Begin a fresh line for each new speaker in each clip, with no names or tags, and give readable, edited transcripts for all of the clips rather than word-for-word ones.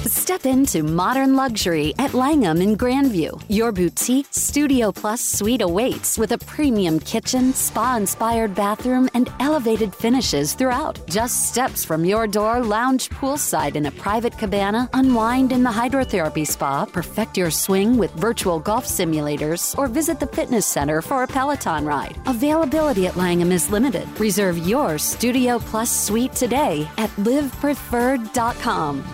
Step into modern luxury at Langham in Grandview. Your boutique Studio Plus suite awaits with a premium kitchen, spa-inspired bathroom, and elevated finishes throughout. Just steps from your door, lounge poolside in a private cabana, unwind in the hydrotherapy spa, perfect your swing with virtual golf simulators, or visit the fitness center for a Peloton ride. Availability at Langham is limited. Reserve your Studio Plus suite today at livepreferred.com.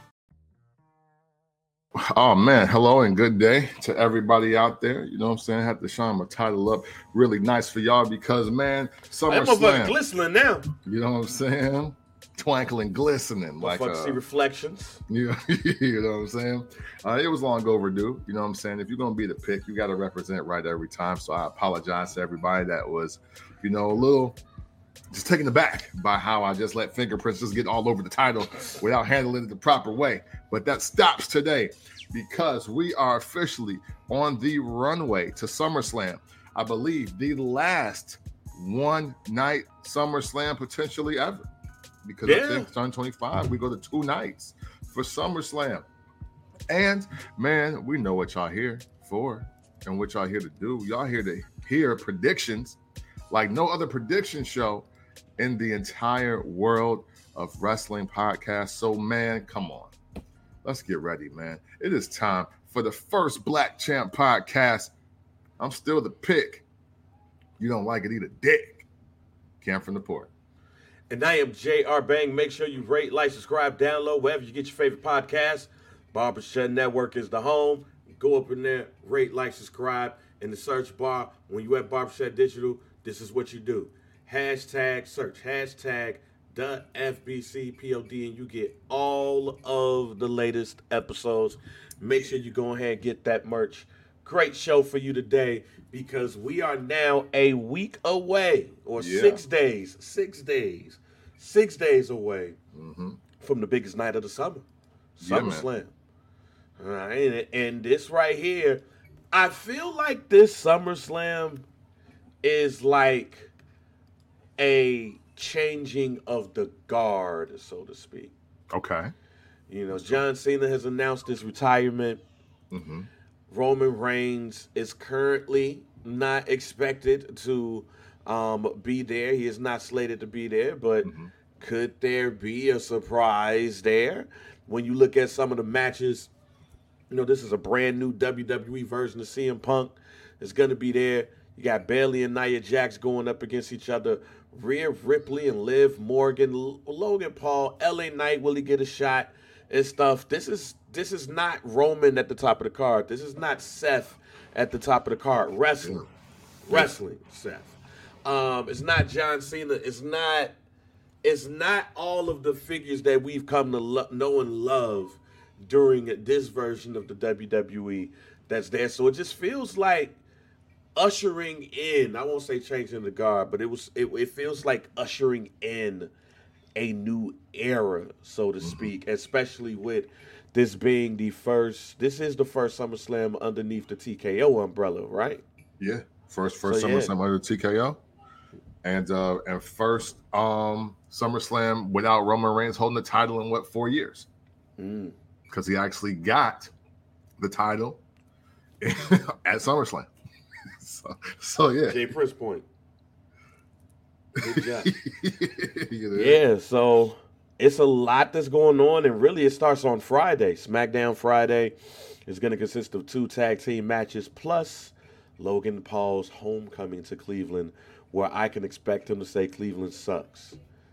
Oh, man. Hello and good day to everybody out there. You know what I'm saying? I had to shine my title up really nice for y'all because, man, SummerSlam.
Glistening now.
You know what I'm saying? Twinkling, glistening. Like,
see reflections.
You know what I'm saying? It was long overdue. You know what I'm saying? If you're going to be the pick, you got to represent right every time. So I apologize to everybody that was, a little just taken aback by how I just let fingerprints just get all over the title without handling it the proper way. But that stops today because we are officially on the runway to SummerSlam. I believe the last one-night SummerSlam potentially ever. Because I think 2025, we go to 2 nights for SummerSlam. And, man, we know what y'all here for and what y'all here to do. Y'all here to hear predictions like no other prediction show in the entire world of wrestling podcasts. So, man, come on. Let's get ready, man. It is time for the first Black Champ podcast. I'm still the pick. You don't like it, eat a dick. Cam from the Port.
And I am J.R. Bang. Make sure you rate, like, subscribe, download, wherever you get your favorite podcast. Barbershop Network is the home. Go up in there, rate, like, subscribe. In the search bar, when you at Barbershop Digital, this is what you do. Hashtag search, hashtag the FBCPOD, and you get all of the latest episodes. Make sure you go ahead and get that merch. Great show for you today because we are now a week away, or 6 days, 6 days, 6 days away from the biggest night of the summer, SummerSlam. All right, and this right here, I feel like this SummerSlam is like a changing of the guard, so to speak.
Okay.
John Cena has announced his retirement. Roman Reigns is currently not expected to be there. He is not slated to be there, but could there be a surprise there? When you look at some of the matches, this is a brand new WWE version of CM Punk. It's going to be there. You got Bayley and Nia Jax going up against each other. Rhea Ripley and Liv Morgan, Logan Paul, LA Knight, will he get a shot and stuff? This is not Roman at the top of the card. This is not Seth at the top of the card. Wrestling, Seth. It's not John Cena. It's not all of the figures that we've come to know and love during this version of the WWE that's there. So it just feels like ushering in, I won't say changing the guard, but it feels like ushering in a new era, so to speak, especially with this being the first SummerSlam underneath the TKO umbrella, right?
Yeah, first SummerSlam under the TKO, and first SummerSlam without Roman Reigns holding the title in 4 years? Because he actually got the title at SummerSlam. So yeah.
Jay Prince point. Good job. Yeah, so it's a lot that's going on, and really it starts on Friday. SmackDown Friday is going to consist of 2 tag team matches plus Logan Paul's homecoming to Cleveland, where I can expect him to say Cleveland sucks.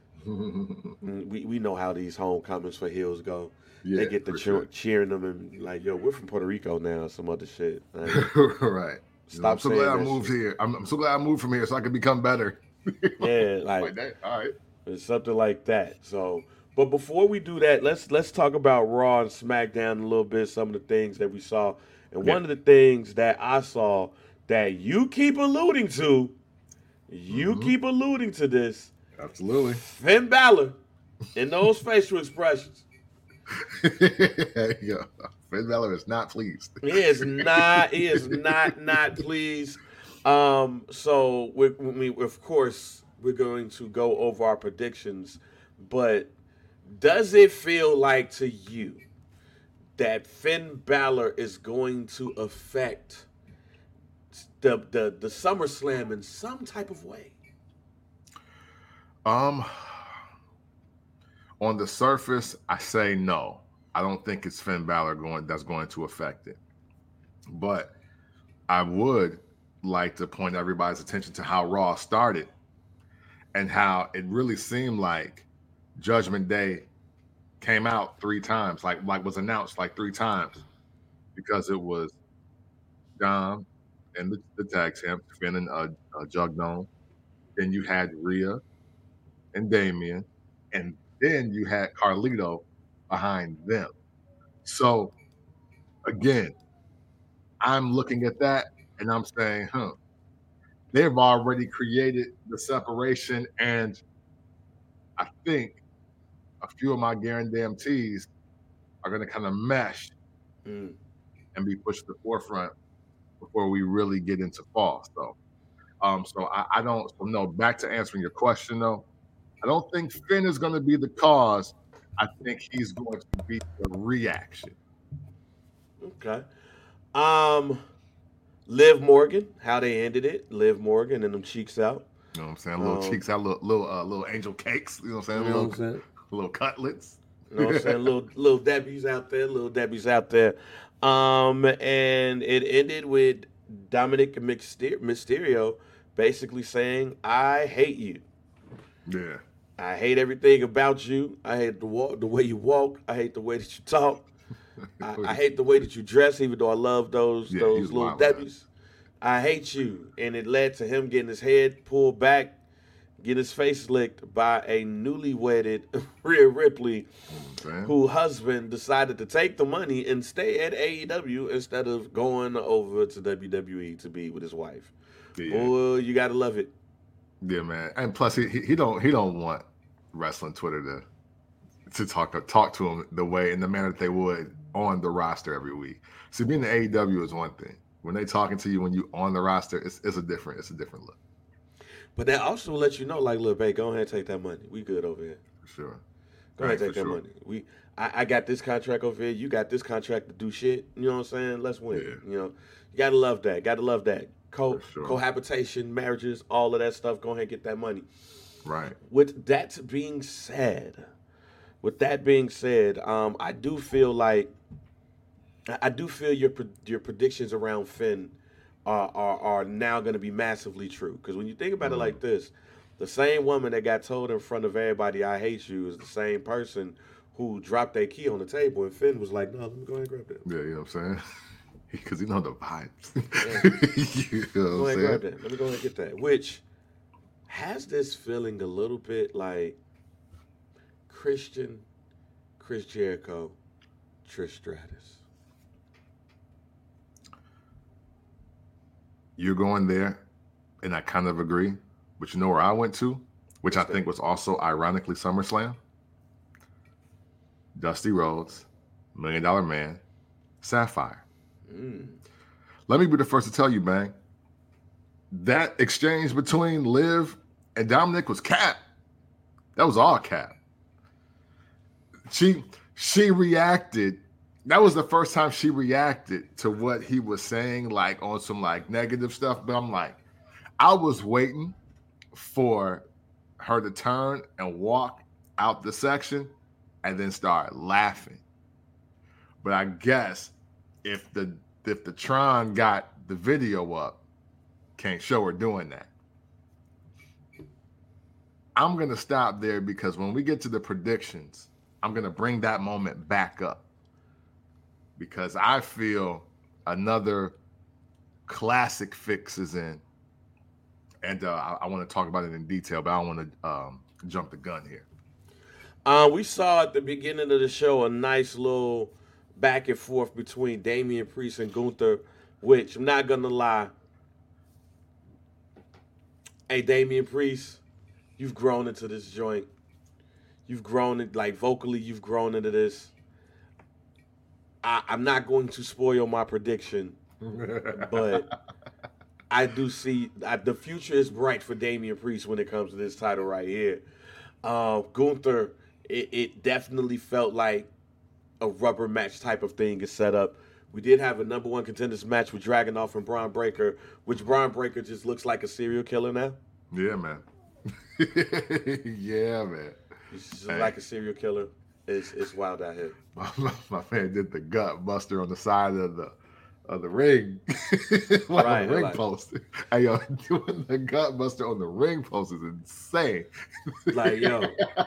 We know how these homecomings for heels go. Yeah, they get to cheering them and like, yo, we're from Puerto Rico now, some other shit.
Right.
Stop
I'm so glad I moved here. I'm so glad I moved from here so I can become better.
Yeah, like
that. All right.
It's something like that. So, but before we do that, let's talk about Raw and SmackDown a little bit, some of the things that we saw. And one of the things that I saw that you keep alluding to, keep alluding to this.
Absolutely.
Finn Balor and those facial expressions.
Yeah. Finn Balor is not pleased.
He is not pleased. So of course we're going to go over our predictions, but does it feel like to you that Finn Balor is going to affect the SummerSlam in some type of way?
On the surface, I say no. I don't think it's Finn Balor that's going to affect it. But I would like to point everybody's attention to how Raw started and how it really seemed like Judgment Day came out 3 times, like was announced like 3 times, because it was Dom and the tag champ, Finn and Jug Dome. Then you had Rhea and Damian, and then you had Carlito behind them. So again, I'm looking at that and I'm saying, they've already created the separation, and I think a few of my guarantees are going to kind of mesh and be pushed to the forefront before we really get into fall. So, I don't. So no. Back to answering your question, though, I don't think Finn is going to be the cause. I think he's going to be the reaction.
Okay. Liv Morgan, how they ended it. Liv Morgan and them cheeks out.
You know what I'm saying? Little cheeks out, little angel cakes. You know what I'm saying? Little cutlets.
You know what I'm saying? little Debbie's out there. And it ended with Dominic Mysterio basically saying, "I hate you.
Yeah.
I hate everything about you. I hate the way you walk. I hate the way that you talk. I hate the way that you dress, even though I love those little Debbies. I hate you." And it led to him getting his head pulled back, getting his face licked by a newly wedded Rhea Ripley, whose husband decided to take the money and stay at AEW instead of going over to WWE to be with his wife. Yeah. Boy, you gotta love it.
Yeah, man. And plus, he don't want wrestling Twitter to talk to him the way in the manner that they would on the roster every week. See, being the AEW is one thing. When they talking to you when you on the roster, it's a different look.
But that also lets you know, like, look, babe, go ahead and take that money. We good over here.
For sure.
Go ahead and take that money. I got this contract over here. You got this contract to do shit. You know what I'm saying? Let's win. Yeah. You know, you gotta love that. Cohabitation, marriages, all of that stuff. Go ahead and get that money.
Right.
With that being said, I do feel your predictions around Finn are now going to be massively true. Because when you think about it like this, the same woman that got told in front of everybody, "I hate you," is the same person who dropped their key on the table, and Finn was like, "No, let me go ahead and grab that."
Yeah, you know what I'm saying? Because you know the vibes.
Yeah. You know what I'm saying? Grab that. Let me go ahead and get that. Which has this feeling a little bit like Chris Jericho, Trish Stratus.
You're going there, and I kind of agree. But you know where I went to, which I think was also ironically SummerSlam? Dusty Rhodes, $1 Million Man, Sapphire. Let me be the first to tell you, Bang, that exchange between Liv and Dominic was cap. That was all cap. She reacted. That was the first time she reacted to what he was saying, like on some like negative stuff. But I'm like, I was waiting for her to turn and walk out the section and then start laughing. But I guess if the Tron got the video up, can't show her doing that. I'm going to stop there because when we get to the predictions, I'm going to bring that moment back up because I feel another classic fix is in. And I want to talk about it in detail, but I don't want to jump the gun here.
We saw at the beginning of the show a nice little back and forth between Damian Priest and Gunther, which I'm not going to lie. Hey, Damian Priest, you've grown into this joint. You've grown it, like vocally, you've grown into this. I'm not going to spoil my prediction, but I do see the future is bright for Damian Priest when it comes to this title right here. Gunther, it definitely felt like a rubber match type of thing is set up. We did have a number one contenders match with Dragunov and Braun Breaker, which Braun Breaker just looks like a serial killer now.
Yeah, man. Yeah, man.
He's just like a serial killer. It's wild out here.
My man did the gut buster on the side of the ring, like
Right,
a ring
like-
post. Hey, yo, doing the gut buster on the ring post is insane.
Like, yo.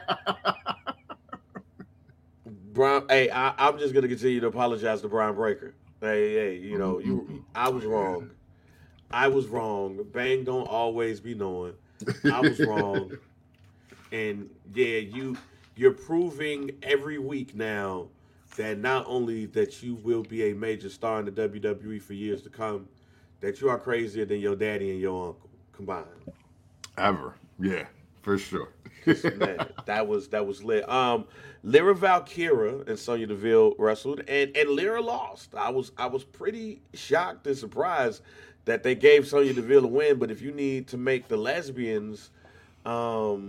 Brian, hey, I'm just gonna continue to apologize to Brian Breaker. Hey, you know, I was wrong. I was wrong. Bang don't always be knowing. I was wrong. And yeah, you're proving every week now that not only that you will be a major star in the WWE for years to come, that you are crazier than your daddy and your uncle combined.
Ever. Yeah, for sure.
Man, that was lit. Lyra Valkyra and Sonya Deville wrestled, and Lyra lost. I was pretty shocked and surprised that they gave Sonya Deville a win. But if you need to make the lesbians a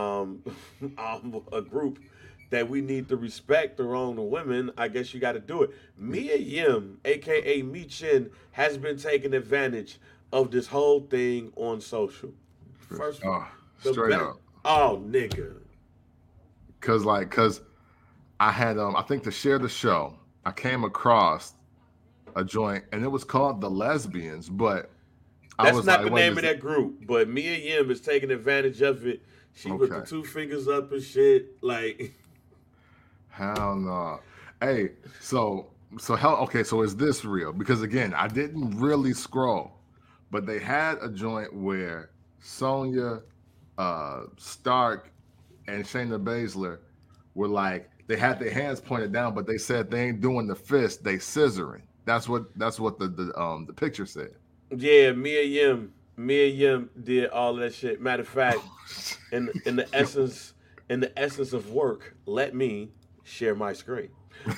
group that we need to respect around the women, I guess you got to do it. Mia Yim, aka Mi Chin, has been taking advantage of this whole thing on social. First,
Straight up.
Oh, nigga.
Cause I had I think to share the show, I came across a joint and it was called The Lesbians, but
That's not the name of that group, but Mia Yim is taking advantage of it. She with the two fingers up and shit, like.
Hell no. Hey, so is this real? Because again, I didn't really scroll, but they had a joint where Sonya, Stark, and Shayna Baszler were like, they had their hands pointed down, but they said they ain't doing the fist, they scissoring. That's what the picture said.
Yeah, Mia Yim did all of that shit. Matter of fact, in the essence of work, let me share my screen.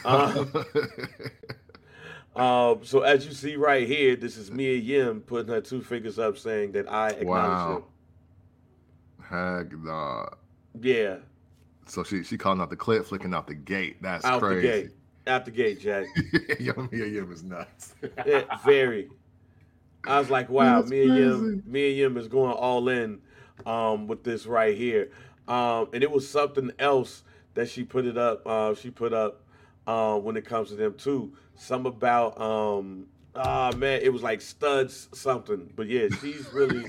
So as you see right here, this is Mia Yim putting her two fingers up, saying that I acknowledge him.
Heck no.
Yeah.
So she calling out the clip, flicking out the gate. That's
out
crazy.
Out the gate, Jack.
Yo, Mia Yim is nuts.
Yeah, very. I was like, wow, Mia Yim is going all in with this right here. And it was something else that she put up when it comes to them too. Some about man, it was like studs something. But yeah, she's really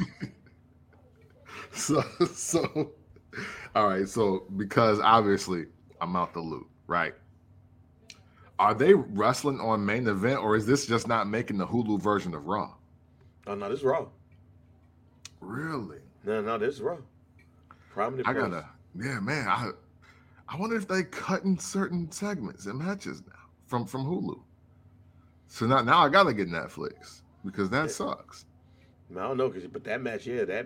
so all right, so because obviously I'm out the loop, right? Are they wrestling on Main Event, or is this just not making the Hulu version of Raw?
Oh no, this is Raw.
Really?
No, this is Raw. Prominent.
Yeah, man. I wonder if they cutting certain segments and matches now from Hulu. So now I gotta get Netflix because that sucks.
I don't know, but that match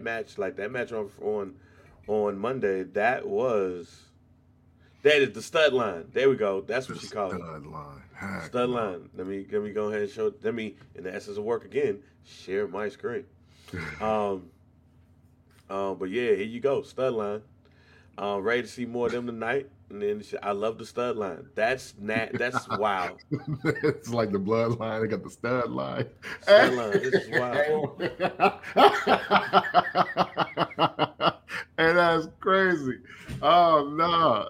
on Monday, that is the stud line. There we go. That's what she called it.
Stud line.
Stud line. Let me go ahead and show. Let me, in the essence of work again, share my screen. But yeah, here you go, stud line. Ready to see more of them tonight. And then I love the stud line. That's wild.
It's like the bloodline. They got the stud line.
Stud line. This is wild.
And that's crazy. Oh no.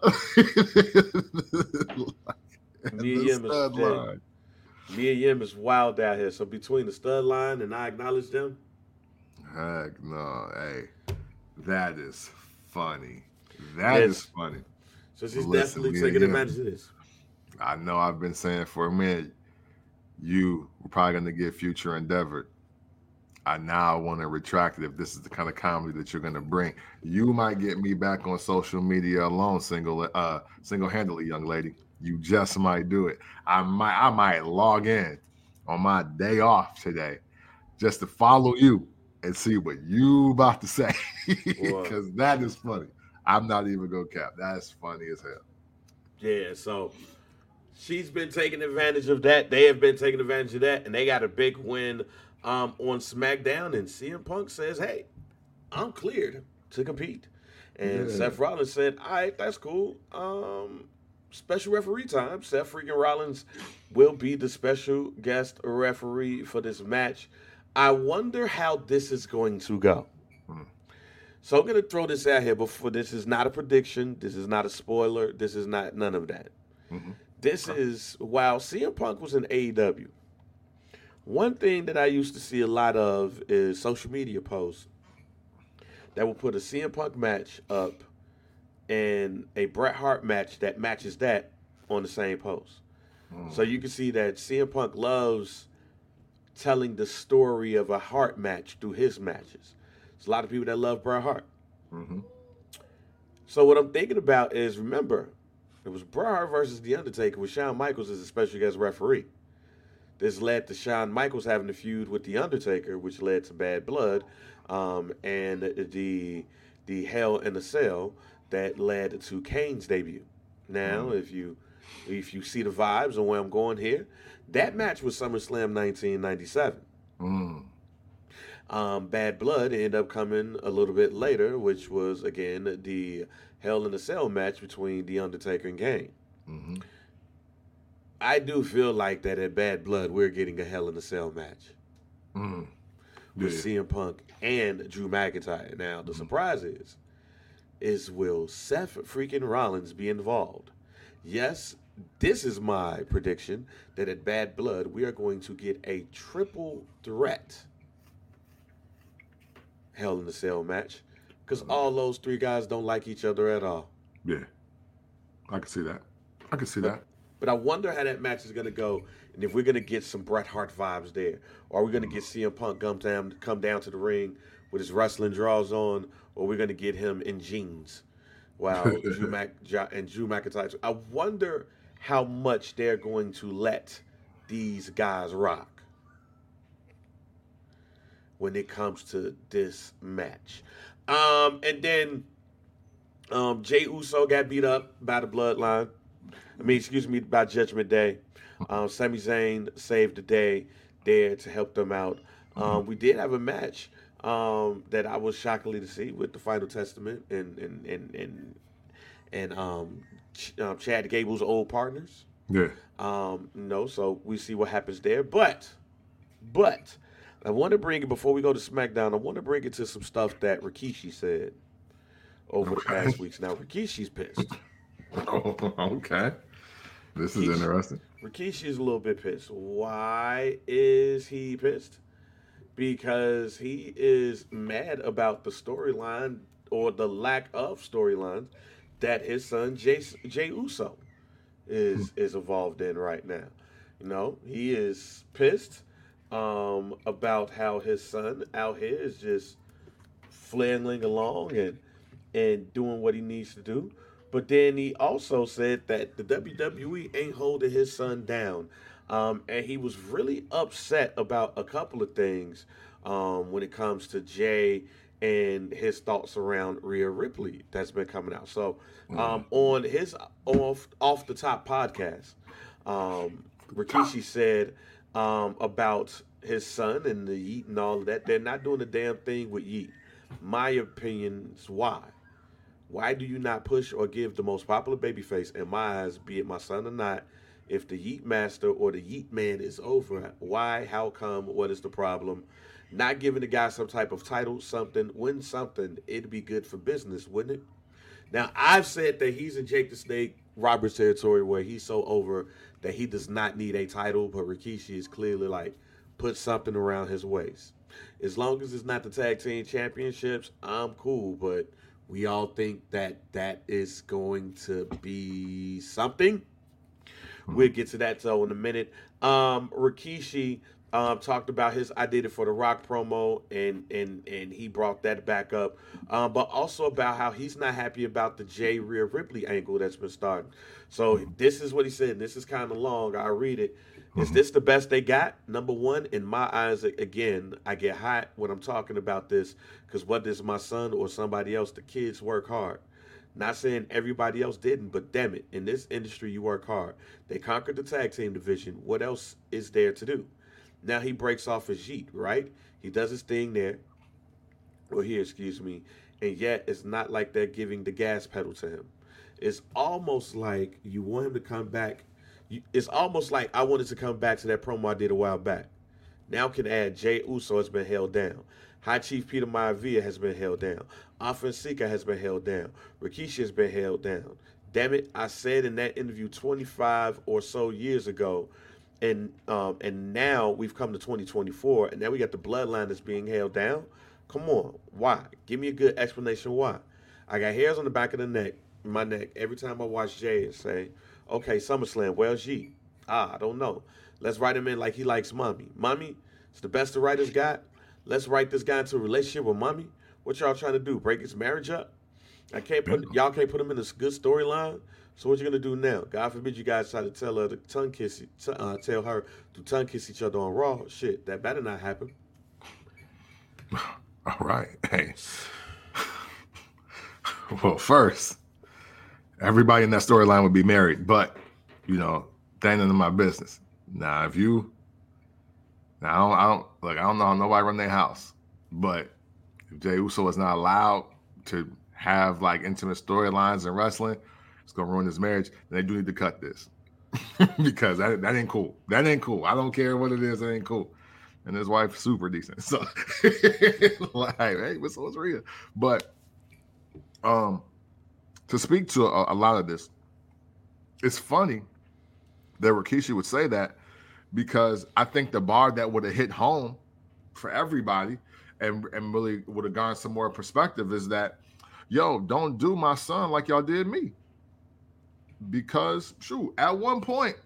Mia Yim is wild out here. So between the stud line and I acknowledge them.
Heck no. Hey, that is funny. That is funny.
So she's definitely taking advantage of this.
I know I've been saying for a minute, you were probably going to get Future endeavored. I now want to retract it if this is the kind of comedy that you're going to bring. You might get me back on social media alone, single-handedly, young lady. You just might do it. I might log in on my day off today just to follow you and see what you about to say because that is funny. I'm not even gonna cap. That's funny as hell.
Yeah, so she's been taking advantage of that. They have been taking advantage of that, and they got a big win on SmackDown. And CM Punk says, "Hey, I'm cleared to compete." And Seth Rollins said, "All right, that's cool. special referee time. Seth freaking Rollins will be the special guest referee for this match. I wonder how this is going to go. So I'm going to throw this out here before. This is not a prediction. This is not a spoiler. This is not none of that. This is, while CM Punk was in AEW, one thing that I used to see a lot of is social media posts that will put a CM Punk match up and a Bret Hart match that matches that on the same post. So you can see that CM Punk loves telling the story of a Hart match through his matches. There's a lot of people that love Bret Hart. So what I'm thinking about is, remember, it was Bret Hart versus The Undertaker with Shawn Michaels as a special guest referee. This led to Shawn Michaels having a feud with The Undertaker, which led to Bad Blood, and the Hell in a Cell that led to Kane's debut. Now, if you see the vibes and where I'm going here, that match was SummerSlam 1997. Bad Blood ended up coming a little bit later, which was, again, the Hell in a Cell match between The Undertaker and Kane. I do feel like that at Bad Blood, we're getting a Hell in a Cell match with CM Punk and Drew McIntyre. Now, the surprise is will Seth freaking Rollins be involved? Yes, this is my prediction that at Bad Blood, we are going to get a triple threat Hell in a Cell match, because all those three guys don't like each other at all.
Yeah, I can see that.
But I wonder how that match is going to go, and if we're going to get some Bret Hart vibes there, or are we going to get CM Punk come down to the ring with his wrestling drawers on, or we're going to get him in jeans while Drew McIntyre. I wonder how much they're going to let these guys rock when it comes to this match. And then Jey Uso got beat up by the Bloodline. By Judgment Day. Sami Zayn saved the day there to help them out. We did have a match that I was shockingly to see with the Final Testament and Chad Gable's old partners.
Yeah.
So we see what happens there. But I want to bring it, before we go to SmackDown, I want to bring it to some stuff that Rikishi said over the past weeks. Now, Rikishi's pissed.
Oh, okay. This is interesting.
Rikishi is a little bit pissed. Why is he pissed? Because he is mad about the storyline, or the lack of storylines, that his son Jey Uso is involved in right now. He is pissed about how his son out here is just flailing along and doing what he needs to do. But then he also said that the WWE ain't holding his son down. And he was really upset about a couple of things when it comes to Jay and his thoughts around Rhea Ripley that's been coming out. So on his Off the Top podcast, Rikishi said about his son and the Yeet and all of that, they're not doing a damn thing with Yeet. My opinion is why. Why do you not push or give the most popular babyface, in my eyes, be it my son or not, if the Yeet Master or the Yeet Man is over? Why? How come? What is the problem? Not giving the guy some type of title, something, win something, it'd be good for business, wouldn't it? Now, I've said that he's in Jake the Snake Roberts territory, where he's so over that he does not need a title, but Rikishi is clearly like, put something around his waist. As long as it's not the tag team championships, I'm cool, but we all think that is going to be something. We'll get to that though in a minute. Rikishi talked about his "I Did It for the Rock" promo, and he brought that back up, but also about how he's not happy about the Jay Rhea Ripley angle that's been starting. So this is what he said. This is kind of long. I'll read it. Is this the best they got? Number one, in my eyes, again, I get hot when I'm talking about this, because whether it's my son or somebody else, the kids work hard. Not saying everybody else didn't, but damn it, in this industry, you work hard. They conquered the tag team division. What else is there to do? Now he breaks off his Yeet, right? He does his thing there, or here, excuse me, and yet it's not like they're giving the gas pedal to him. it's almost like you want him to come back. It's almost like I wanted to come back to that promo I did a while back. Now can add Jey Uso has been held down. High Chief Peter Maivia has been held down. Alpha Sika has been held down. Rikishi has been held down. Damn it, I said in that interview 25 or so years ago, and now we've come to 2024, and now we got the bloodline that's being held down. Come on, why? Give me a good explanation why. I got hairs on the back of my neck, every time I watch Jay and say, okay, SummerSlam, where's Ye? I don't know. Let's write him in like he likes Mommy. Mommy, it's the best the writers got. Let's write this guy into a relationship with Mommy. What y'all trying to do? Break his marriage up? Y'all can't put him in a good storyline. So what you gonna do now? God forbid you guys try to tell her to tell her to tongue kiss each other on Raw. Shit, that better not happen.
All right, hey. Well, first, everybody in that storyline would be married, but that ain't none of my business. Now, I don't know how nobody run their house, but if Jey Uso is not allowed to have like intimate storylines in wrestling, it's gonna ruin his marriage. Then they do need to cut this because that ain't cool. That ain't cool. I don't care what it is. That ain't cool. And his wife's super decent. So, like, hey, what's real? But to speak to a lot of this, it's funny that Rikishi would say that because I think the bar that would have hit home for everybody and really would have gone some more perspective is that, yo, don't do my son like y'all did me. Because, shoot, at one point,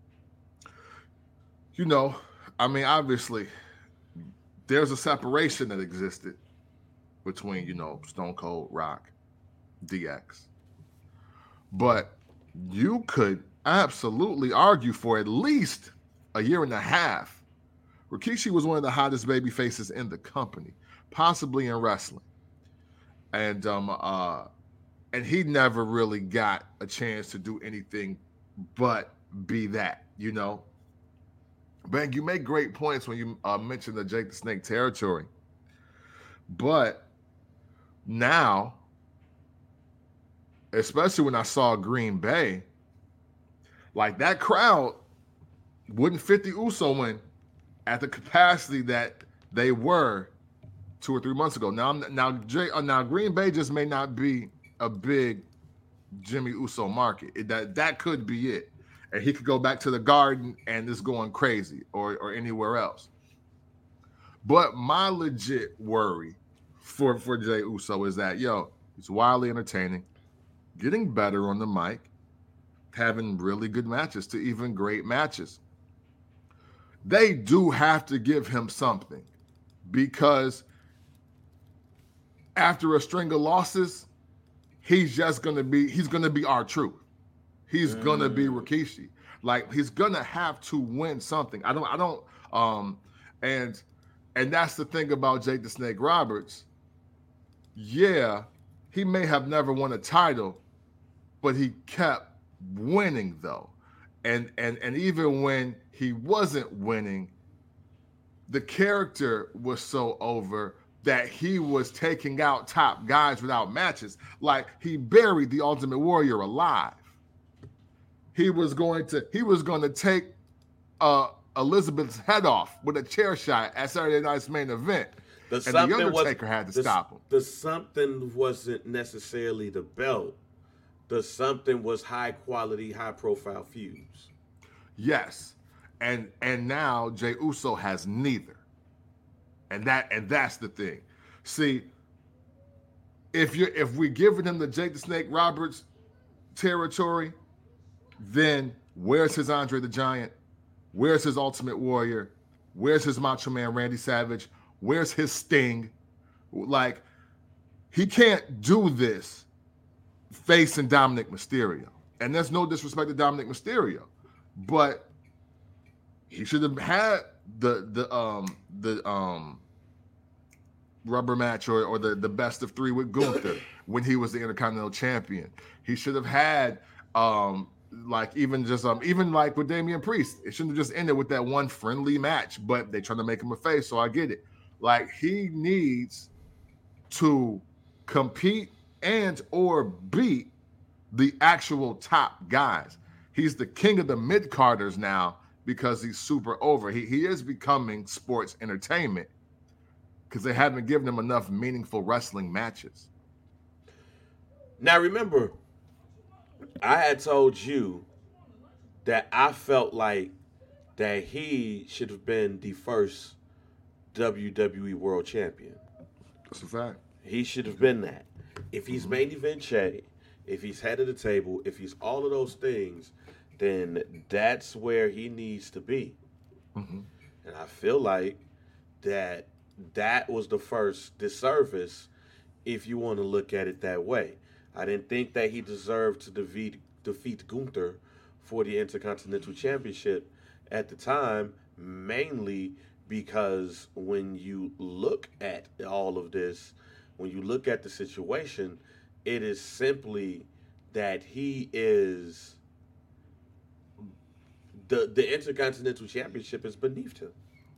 obviously, there's a separation that existed between, Stone Cold, Rock, DX. But you could absolutely argue for at least a year and a half, Rikishi was one of the hottest baby faces in the company, possibly in wrestling. And he never really got a chance to do anything but be that, Ben, you make great points when you mention the Jake the Snake territory. But now, especially when I saw Green Bay, like that crowd wouldn't fit the Uso in at the capacity that they were 2 or 3 months ago. Now Green Bay just may not be a big Jimmy Uso market. That could be it. And he could go back to the Garden and it's going crazy or anywhere else. But my legit worry for Jey Uso is that, he's wildly entertaining, getting better on the mic, having really good matches to even great matches. They do have to give him something because after a string of losses, he's going to be R-Truth. He's going to be Rikishi. Like, he's going to have to win something. And that's the thing about Jake the Snake Roberts. Yeah, he may have never won a title, but he kept winning though. And even when he wasn't winning, the character was so over that he was taking out top guys without matches. Like, he buried the Ultimate Warrior alive. He was going to take Elizabeth's head off with a chair shot at Saturday Night's Main Event. And The Undertaker had to stop him.
The something wasn't necessarily the belt. The something was high quality, high profile feuds.
Yes. And now Jey Uso has neither. And that's the thing. See, if we're giving him the Jake the Snake Roberts territory, then where's his Andre the Giant? Where's his Ultimate Warrior? Where's his Macho Man Randy Savage? Where's his Sting? Like, he can't do this facing Dominic Mysterio. And there's no disrespect to Dominic Mysterio, but he should have had the rubber match or the best of 3 with Gunther when he was the Intercontinental Champion. He should have had even with Damian Priest. It shouldn't have just ended with that one friendly match, but they trying to make him a face, so I get it. Like, he needs to compete and or beat the actual top guys. He's the king of the mid-carders now because he's super over. He is becoming sports entertainment because they haven't given him enough meaningful wrestling matches.
Now, remember, I had told you that I felt like that he should have been the first WWE World Champion.
That's a fact.
He should have been that. If he's main event Che, if he's head of the table, if he's all of those things, then that's where he needs to be.
Mm-hmm.
And I feel like that was the first disservice if you want to look at it that way. I didn't think that he deserved to defeat Gunther for the Intercontinental Championship at the time, mainly because when you look at all of this, when you look at the situation, it is simply that he is the Intercontinental Championship is beneath him.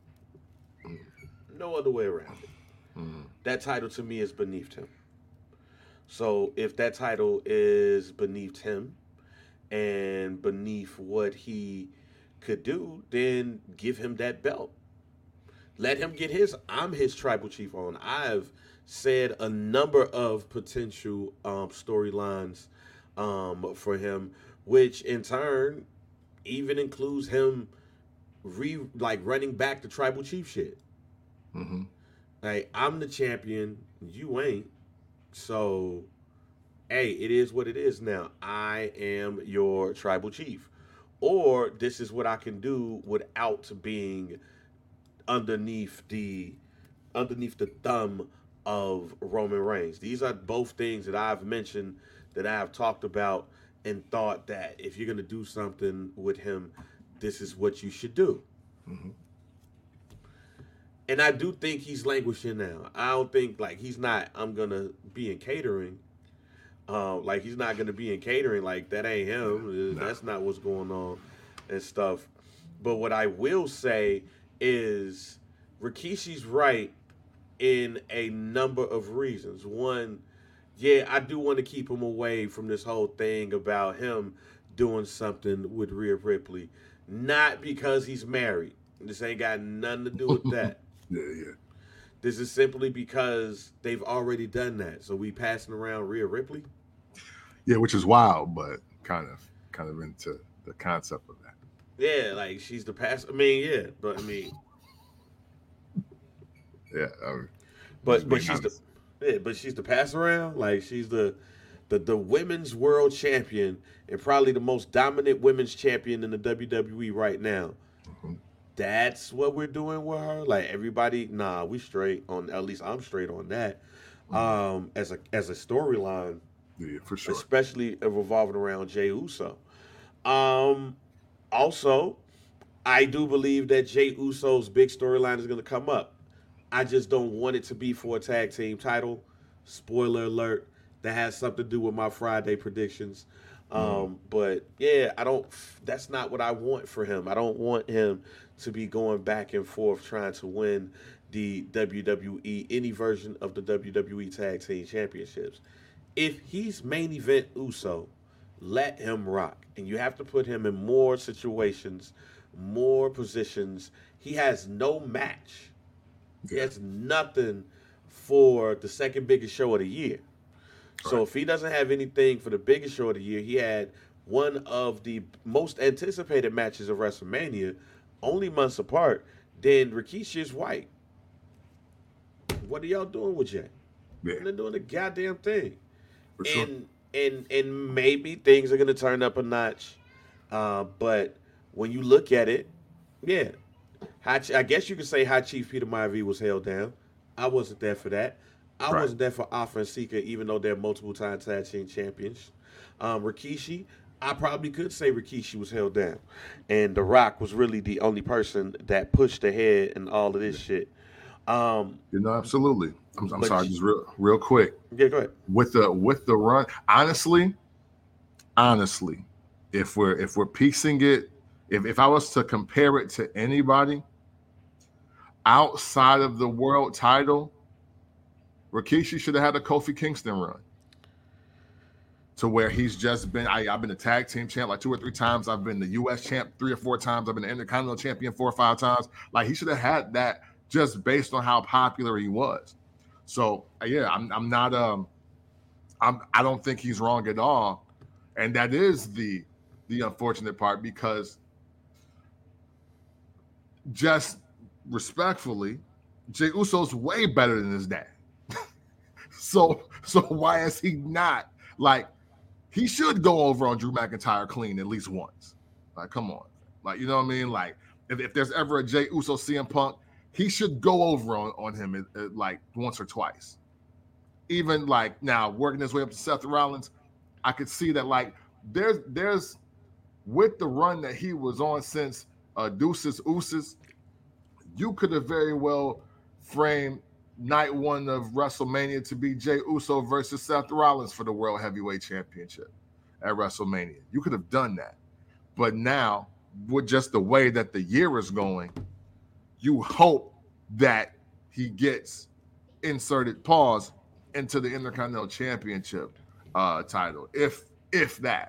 No other way around it.
Mm-hmm.
That title to me is beneath him. So if that title is beneath him and beneath what he could do, then give him that belt. Let him get his. I'm his tribal chief on. I've said a number of potential storylines for him, which in turn even includes him running back the tribal chief shit.
Mm-hmm.
Like, I'm the champion, you ain't. So, hey, it is what it is now. I am your tribal chief. Or this is what I can do without being underneath the thumb of Roman Reigns. These are both things that I've mentioned, that I've talked about, and thought that if you're going to do something with him, this is what you should do.
Mm-hmm.
And I do think he's languishing now. I don't think, he's not, I'm going to be in catering. He's not going to be in catering. That ain't him.
No.
That's not what's going on and stuff. But what I will say is Rikishi's right in a number of reasons. One, yeah, I do want to keep him away from this whole thing about him doing something with Rhea Ripley. Not because he's married. This ain't got nothing to do with that.
Yeah.
This is simply because they've already done that. So we passing around Rhea Ripley?
Yeah, which is wild, but kind of into the concept of that.
Yeah, she's the pass. Yeah, but
yeah.
But she's the pass around. She's the women's world champion and probably the most dominant women's champion in the WWE right now.
Mm-hmm.
That's what we're doing with her. Everybody, we straight on. At least I'm straight on that. As a storyline,
yeah, for sure.
Especially revolving around Jey Uso. Also, I do believe that Jey Uso's big storyline is going to come up. I just don't want it to be for a tag team title. Spoiler alert. That has something to do with my Friday predictions. But yeah, that's not what I want for him. I don't want him to be going back and forth trying to win the WWE, any version of the WWE Tag Team Championships. If he's main event Uso, let him rock. And you have to put him in more situations, more positions. He has no match. He has nothing for the second biggest show of the year. So if he doesn't have anything for the biggest show of the year, he had one of the most anticipated matches of WrestleMania, only months apart, then Rikishi is white. What are y'all doing with Jay?
Yeah.
They're doing the goddamn thing.
For sure.
And maybe things are going to turn up a notch. But when you look at it, yeah. I guess you could say High Chief Peter Maivia was held down. I wasn't there for that. I wasn't there for Alpha and Sika, even though they're multiple-time tag team champions. Rikishi, I probably could say Rikishi was held down. And The Rock was really the only person that pushed ahead in all of this shit.
Absolutely. I'm sorry, just real quick.
Yeah, go ahead.
With the run, honestly, if we're piecing it, if I was to compare it to anybody outside of the world title, Rikishi should have had a Kofi Kingston run. to where he's just been. I've been a tag team champ like 2 or 3 times. I've been the U.S. champ 3 or 4 times. I've been the Intercontinental champion 4 or 5 times. Like, he should have had that just based on how popular he was. So yeah, I'm not I don't think he's wrong at all, and that is the unfortunate part, because just respectfully, Jey Uso's way better than his dad. so why is he not? Like, he should go over on Drew McIntyre clean at least once. Like, come on. Like, you know what I mean? Like, if there's ever a Jey Uso CM Punk, he should go over on him like once or twice. Even like now working his way up to Seth Rollins, I could see that like there's with the run that he was on since Deuces Ooses, you could have very well framed night 1 of WrestleMania to be Jey Uso versus Seth Rollins for the World Heavyweight Championship at WrestleMania. You could have done that. But now, with just the way that the year is going, you hope that he gets inserted into the Intercontinental Championship title, if that.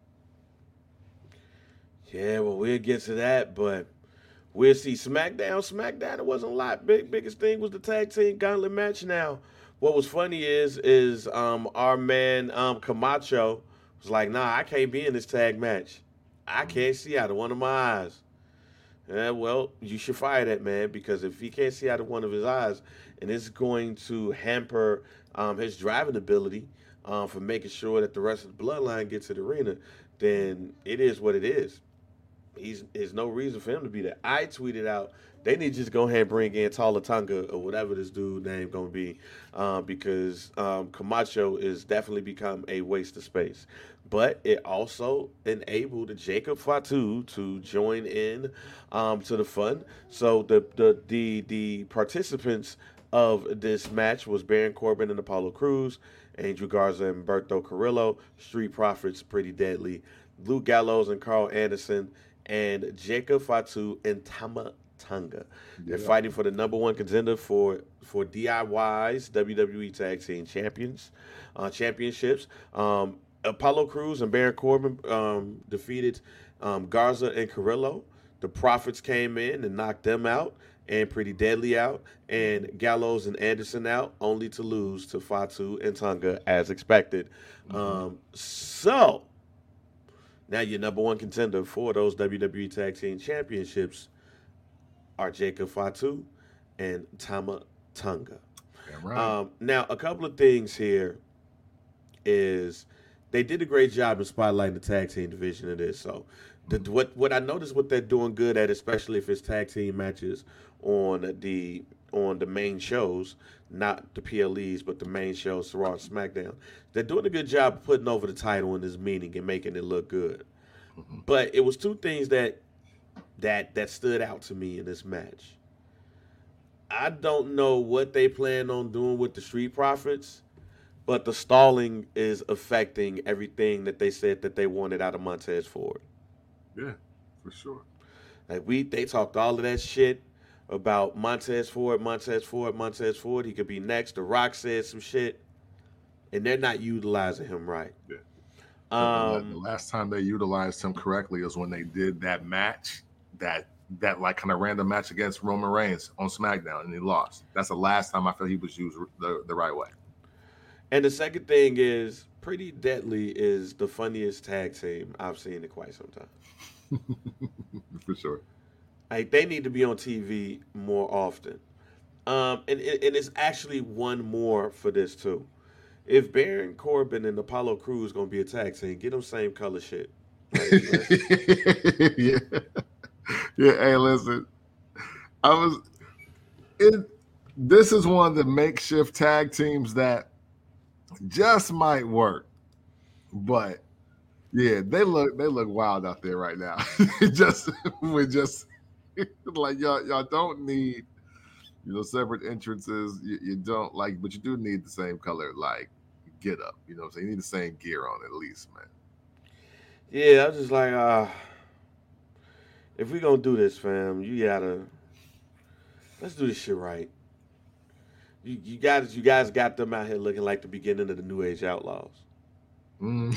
Yeah, well, we'll get to that, but we'll see. SmackDown, it wasn't a lot. Biggest thing was the tag team gauntlet match. Now, what was funny is our man Camacho was like, nah, I can't be in this tag match. I can't see out of one of my eyes. Well, you should fire that man, because if he can't see out of one of his eyes, and it's going to hamper his driving ability for making sure that the rest of the bloodline gets to the arena, then it is what it is. There's no reason for him to be there. I tweeted out, they need to just go ahead and bring in Tala Tonga or whatever this dude name going to be, because Camacho is definitely become a waste of space. But it also enabled Jacob Fatu to join in to the fun. So the participants of this match was Baron Corbin and Apollo Crews, Angel Garza and Humberto Carrillo, Street Profits, Pretty Deadly, Luke Gallows and Carl Anderson, and Jacob Fatu and Tama Tonga. They're fighting for the number 1 contender for DIY's WWE Tag Team Championships. Apollo Crews and Baron Corbin defeated Garza and Carrillo. The Profits came in and knocked them out, and Pretty Deadly out, and Gallows and Anderson out, only to lose to Fatu and Tonga as expected. So now your number 1 contender for those WWE Tag Team Championships are Jacob Fatu and Tama Tonga.
Yeah, right.
Now, a couple of things here is they did a great job in spotlighting the tag team division of this. So what I noticed what they're doing good at, especially if it's tag team matches on the main shows, not the PLEs, but the main shows, Raw and SmackDown, they're doing a good job of putting over the title and this meaning and making it look good. But it was 2 things that stood out to me in this match. I don't know what they plan on doing with the Street Profits, but the stalling is affecting everything that they said that they wanted out of Montez Ford.
Yeah, for sure.
Like they talked all of that shit about Montez Ford. He could be next. The Rock said some shit, and they're not utilizing him right.
Yeah. The last time they utilized him correctly was when they did that match, that like kind of random match against Roman Reigns on SmackDown, and he lost. That's the last time I feel he was used the right way.
And the second thing is, Pretty Deadly is the funniest tag team I've seen in quite some time.
For sure.
Like, they need to be on TV more often. And it's actually one more for this too. If Baron Corbin and Apollo Crews going to be a tag team, get them same color shit.
Yeah. Hey, listen, this is one of the makeshift tag teams that just might work, but yeah, they look wild out there right now. We're just like y'all don't need separate entrances. You don't like, but you do need the same color like get up. You know what I'm saying? You need the same gear on at least, man.
Yeah, I'm just like, if we gonna do this, fam, let's do this shit right. You guys got them out here looking like the beginning of the New Age Outlaws.
Mm.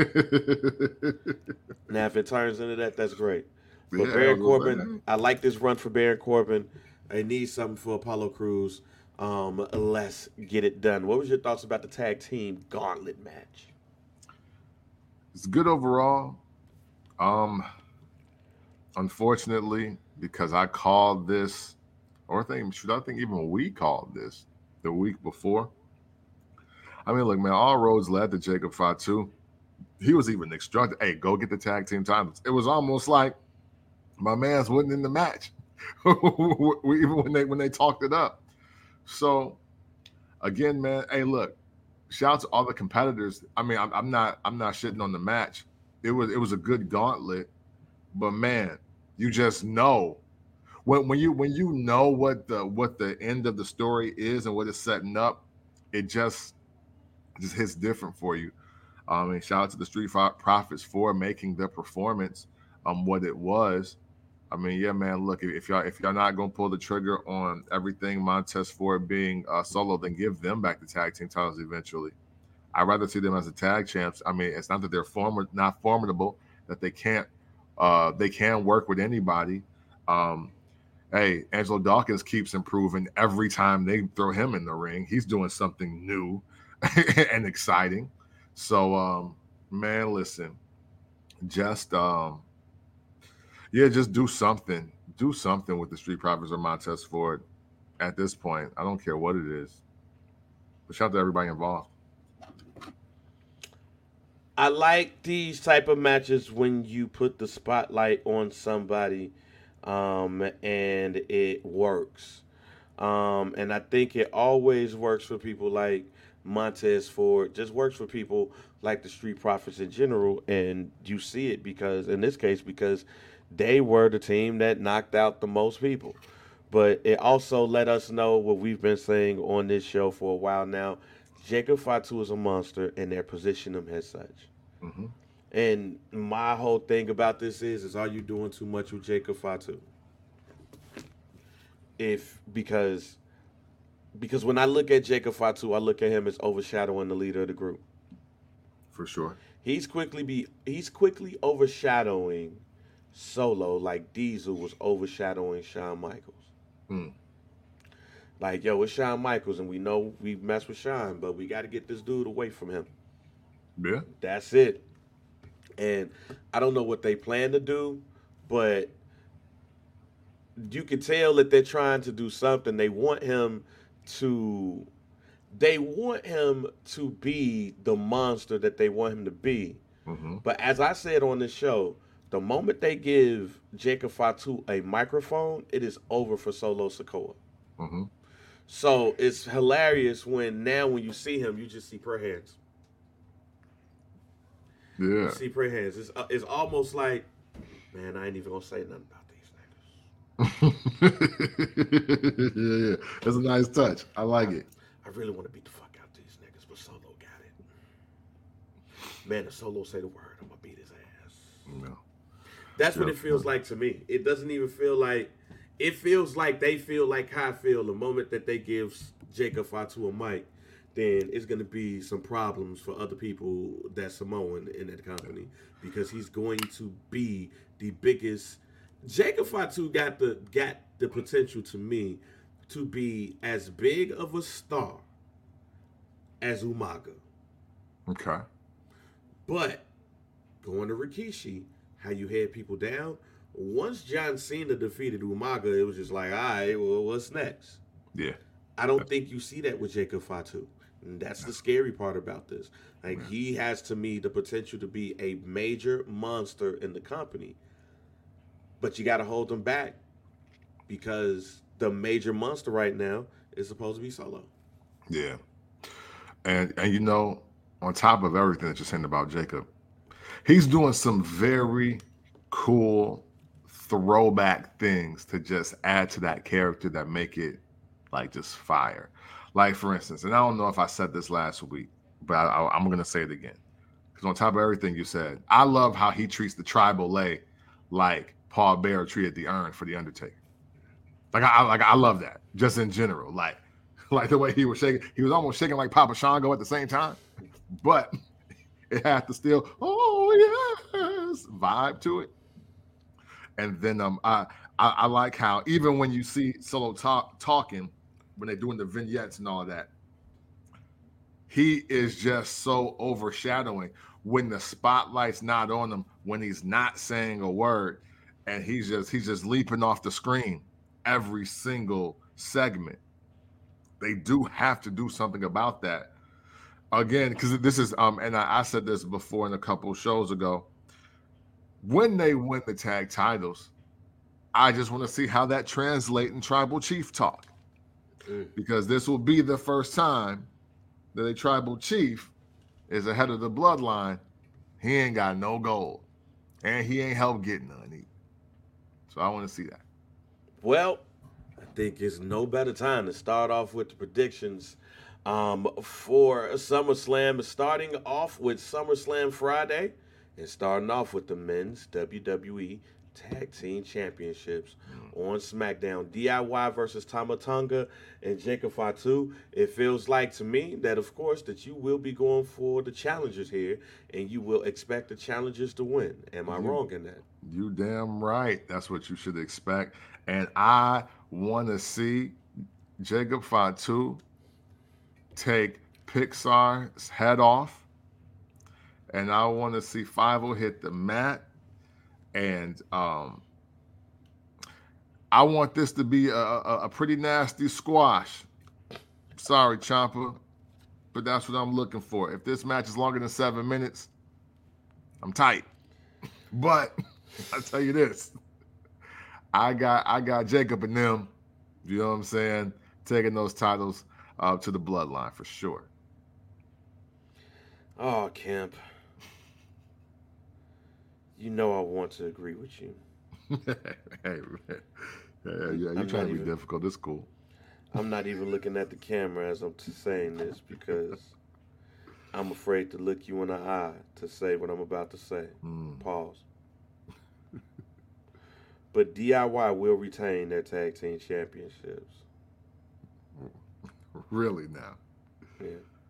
Now, if it turns into that, that's great.
Yeah,
But
I
Baron
was gonna say,
Corbin, I like this run for Baron Corbin. I need something for Apollo Crews. Let's get it done. What was your thoughts about the tag team gauntlet match?
it's good overall. Um, Unfortunately, because I called this, or I think even we called this the week before. I mean, look, man, all roads led to Jacob Fatu. He was even instructed, hey, go get the tag team titles. It was almost like my man's wasn't in the match, even when they talked it up. So again, man, hey, look, shout out to all the competitors. I mean, I'm not shitting on the match. It was a good gauntlet, but man, you just know when you know what the end of the story is and what it's setting up, it just hits different for you. And shout out to the Street Profits for making the performance what it was. I mean, yeah, man. Look, if y'all not gonna pull the trigger on everything Montez Ford being solo, then give them back the tag team titles eventually. I'd rather see them as the tag champs. I mean, it's not that they're not formidable, that they can work with anybody. Hey, Angelo Dawkins keeps improving every time they throw him in the ring. He's doing something new and exciting. So, man, listen, just just do something. Do something with the Street Profits or Montez Ford at this point. I don't care what it is. But shout out to everybody involved.
I like these type of matches when you put the spotlight on somebody, and it works. And I think it always works for people like Montez Ford. Just works for people like the Street Profits in general, and you see it because in this case because they were the team that knocked out the most people. But it also let us know what we've been saying on this show for a while now. Jacob Fatu is a monster, and they're positioning him as such.
Mm-hmm.
And my whole thing about this is are you doing too much with Jacob Fatu? Because when I look at Jacob Fatu, I look at him as overshadowing the leader of the group.
For sure.
He's quickly overshadowing Solo like Diesel was overshadowing Shawn Michaels.
Mm.
Like, yo, it's Shawn Michaels, and we know we mess with Shawn, but we got to get this dude away from him.
Yeah.
That's it. And I don't know what they plan to do, but you can tell that they're trying to do something. They want him to be the monster that they want him to be.
Mm-hmm.
But as I said on this show, the moment they give Jacob Fatu a microphone, it is over for Solo Sikoa.
Mm-hmm.
So it's hilarious when you see him, you just see prayer hands.
Yeah.
You see prayer hands. It's almost like, man, I ain't even gonna say nothing about these niggas.
Yeah. That's a nice touch. I like it.
I really want to beat the fuck out these niggas, but Solo got it. Man, if Solo say the word, I'm gonna beat his ass.
No.
That's what it feels like to me. It doesn't even feel like. It feels like they feel like how I feel the moment that they give Jacob Fatu a mic. Then it's going to be some problems for other people that's Samoan in that company because he's going to be the biggest. Jacob Fatu got the potential to me to be as big of a star as Umaga.
Okay.
But going to Rikishi, how you had people down. Once John Cena defeated Umaga, it was just like, all right, well, what's next?
Yeah.
I don't think you see that with Jacob Fatu. And that's the scary part about this. Like, he has, to me, the potential to be a major monster in the company. But you got to hold him back because the major monster right now is supposed to be Solo.
Yeah. And you know, on top of everything that you're saying about Jacob, he's doing some very cool throwback things to just add to that character that make it like just fire. Like, for instance, and I don't know if I said this last week, but I'm going to say it again. Because on top of everything you said, I love how he treats the Tribal Lay like Paul Bearer treated the Urn for The Undertaker. I love that, just in general. Like the way he was shaking. He was almost shaking like Papa Shango at the same time. But It had to still, oh yes, vibe to it. And then I like how even when you see Solo talking, when they're doing the vignettes and all that, he is just so overshadowing when the spotlight's not on him, when he's not saying a word, and he's just leaping off the screen every single segment. They do have to do something about that. Again, because this is and I said this before in a couple shows ago. When they win the tag titles, I just want to see how that translates in tribal chief talk. Because this will be the first time that a tribal chief is ahead of the bloodline. He ain't got no gold. And he ain't helped get none either. So I want to see that.
Well, I think it's no better time to start off with the predictions for SummerSlam. Starting off with SummerSlam Friday and starting off with the men's WWE Tag Team Championships on SmackDown. DIY versus Tama Tonga and Jacob Fatu. It feels like to me that, of course, that you will be going for the challengers here, and you will expect the challengers to win. Am I wrong in that?
You damn right. That's what you should expect. And I want to see Jacob Fatu take Pixar's head off. And I want to see Five-O hit the mat. And I want this to be a pretty nasty squash. Sorry, Ciampa, but that's what I'm looking for. If this match is longer than 7 minutes, I'm tight. But I'll tell you this. I got Jacob and them, you know what I'm saying, taking those titles to the bloodline for sure.
Oh, Kemp. You know I want to agree with you.
Hey, man. Yeah, you're trying to be difficult. It's cool.
I'm not even looking at the camera as I'm saying this because I'm afraid to look you in the eye to say what I'm about to say. Pause. But DIY will retain their tag team championships.
Really now?
Yeah.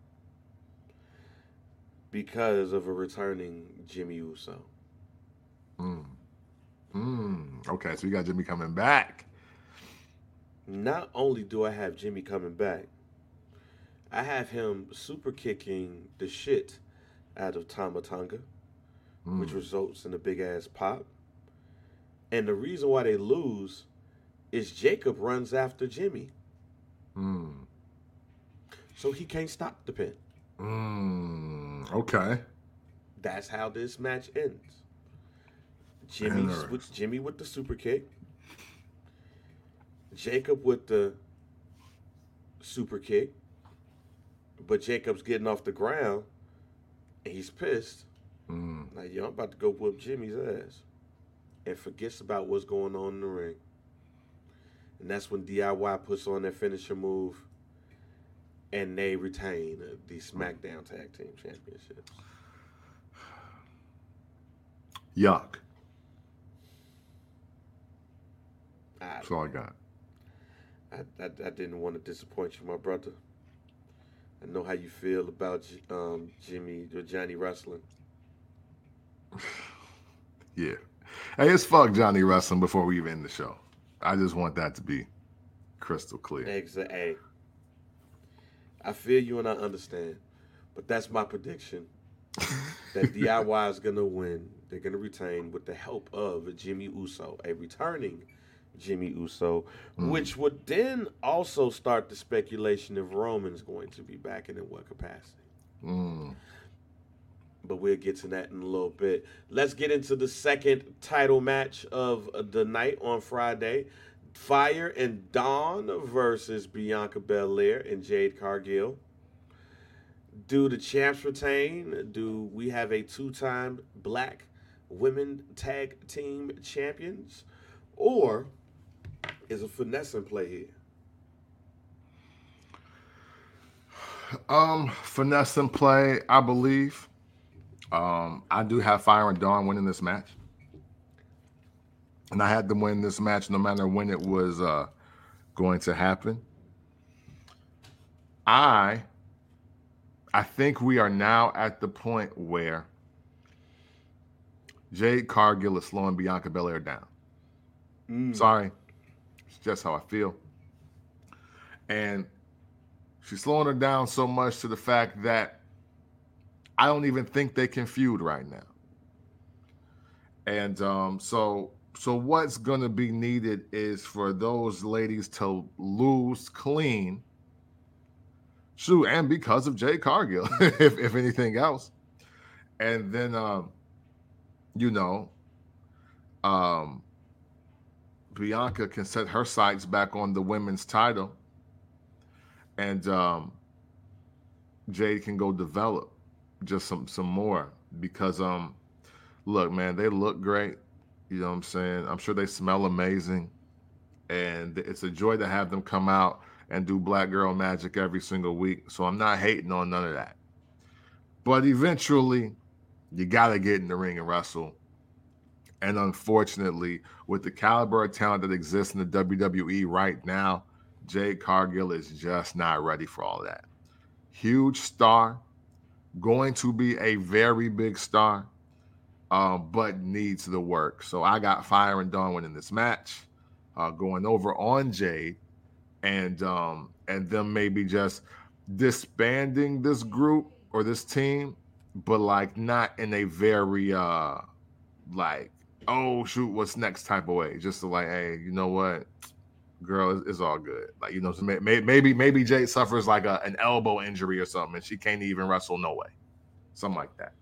Because of a returning Jimmy Uso.
Okay, so you got Jimmy coming back.
Not only do I have Jimmy coming back, I have him super kicking the shit out of Tama Tonga, which results in a big ass pop. And the reason why they lose is Jacob runs after Jimmy. So he can't stop the pin.
Okay.
That's how this match ends. Jimmy with the super kick. Jacob with the super kick. But Jacob's getting off the ground and he's pissed. Like, yo, I'm about to go whoop Jimmy's ass. And forgets about what's going on in the ring. And that's when DIY puts on their finisher move and they retain the SmackDown Tag Team Championships.
Yuck. That's all I got.
I didn't want to disappoint you, my brother. I know how you feel about Jimmy or Johnny wrestling.
Yeah. Hey, it's fuck Johnny wrestling before we even end the show. I just want that to be crystal clear.
Exactly. I feel you and I understand. But that's my prediction. That DIY is going to win. They're going to retain with the help of Jimmy Uso, a returning Jimmy Uso, which would then also start the speculation if Roman's going to be back and in what capacity. But we'll get to that in a little bit. Let's get into the second title match of the night on Friday. Fire and Dawn versus Bianca Belair and Jade Cargill. Do the champs retain? Do we have a two-time black women tag team champions? Or is a finesse in play here?
Finesse in play, I believe. I do have Fire and Dawn winning this match. And I had them win this match no matter when it was going to happen. I I think we are now at the point where Jade Cargill is slowing Bianca Belair down. Sorry. It's just how I feel. And she's slowing her down so much to the fact that I don't even think they can feud right now. And so what's going to be needed is for those ladies to lose clean. Shoot, and because of Jade Cargill, if anything else. And then, Bianca can set her sights back on the women's title. And Jade can go develop just some more. Because, look, man, they look great. You know what I'm saying? I'm sure they smell amazing. And it's a joy to have them come out and do Black Girl Magic every single week. So I'm not hating on none of that. But eventually, you got to get in the ring and wrestle. And unfortunately, with the caliber of talent that exists in the WWE right now, Jade Cargill is just not ready for all that. Huge star, going to be a very big star, but needs the work. So I got Fire and Dawn winning this match, going over on Jade, and them maybe just disbanding this group or this team, but like not in a very like, oh shoot, what's next type of way. Just to like, hey, you know what, girl, it's all good. Like, you know, so maybe Jade suffers like an elbow injury or something, and she can't even wrestle no way, something like that.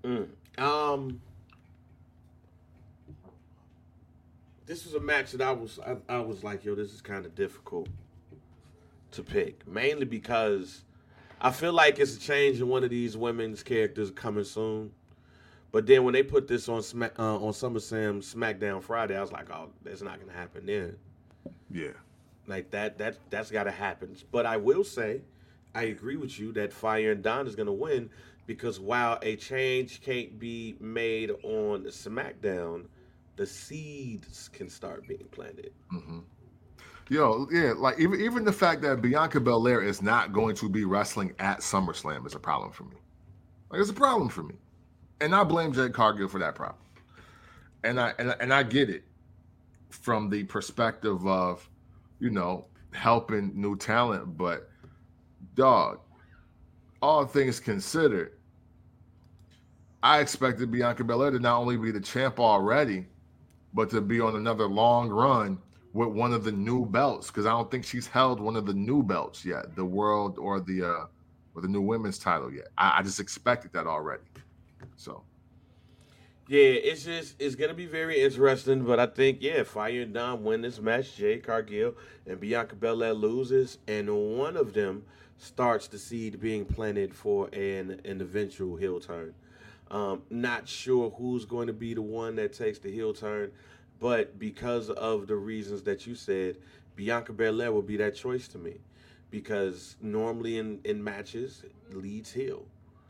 This was a match that I was like, yo, this is kind of difficult to pick, mainly because I feel like it's a change in one of these women's characters coming soon. But then when they put this on SummerSlam SmackDown Friday, I was like, oh, that's not gonna happen then.
Yeah,
like that's got to happen. But I will say, I agree with you that Fire and Dawn is gonna win, because while a change can't be made on SmackDown, the seeds can start being planted.
Mm-hmm. Yo, yeah, like even the fact that Bianca Belair is not going to be wrestling at SummerSlam is a problem for me. Like, it's a problem for me, and I blame Jade Cargill for that problem. And I get it from the perspective of, you know, helping new talent, but dog, all things considered, I expected Bianca Belair to not only be the champ already, but to be on another long run with one of the new belts, because I don't think she's held one of the new belts yet, the world or the new women's title yet. I just expected that already. So
yeah, it's gonna be very interesting, but I think Fire and Dawn win this match, Jade Cargill and Bianca Belair loses, and one of them starts the seed being planted for an eventual heel turn. Not sure who's going to be the one that takes the heel turn, but because of the reasons that you said, Bianca Belair will be that choice to me, because normally in matches, leads heel.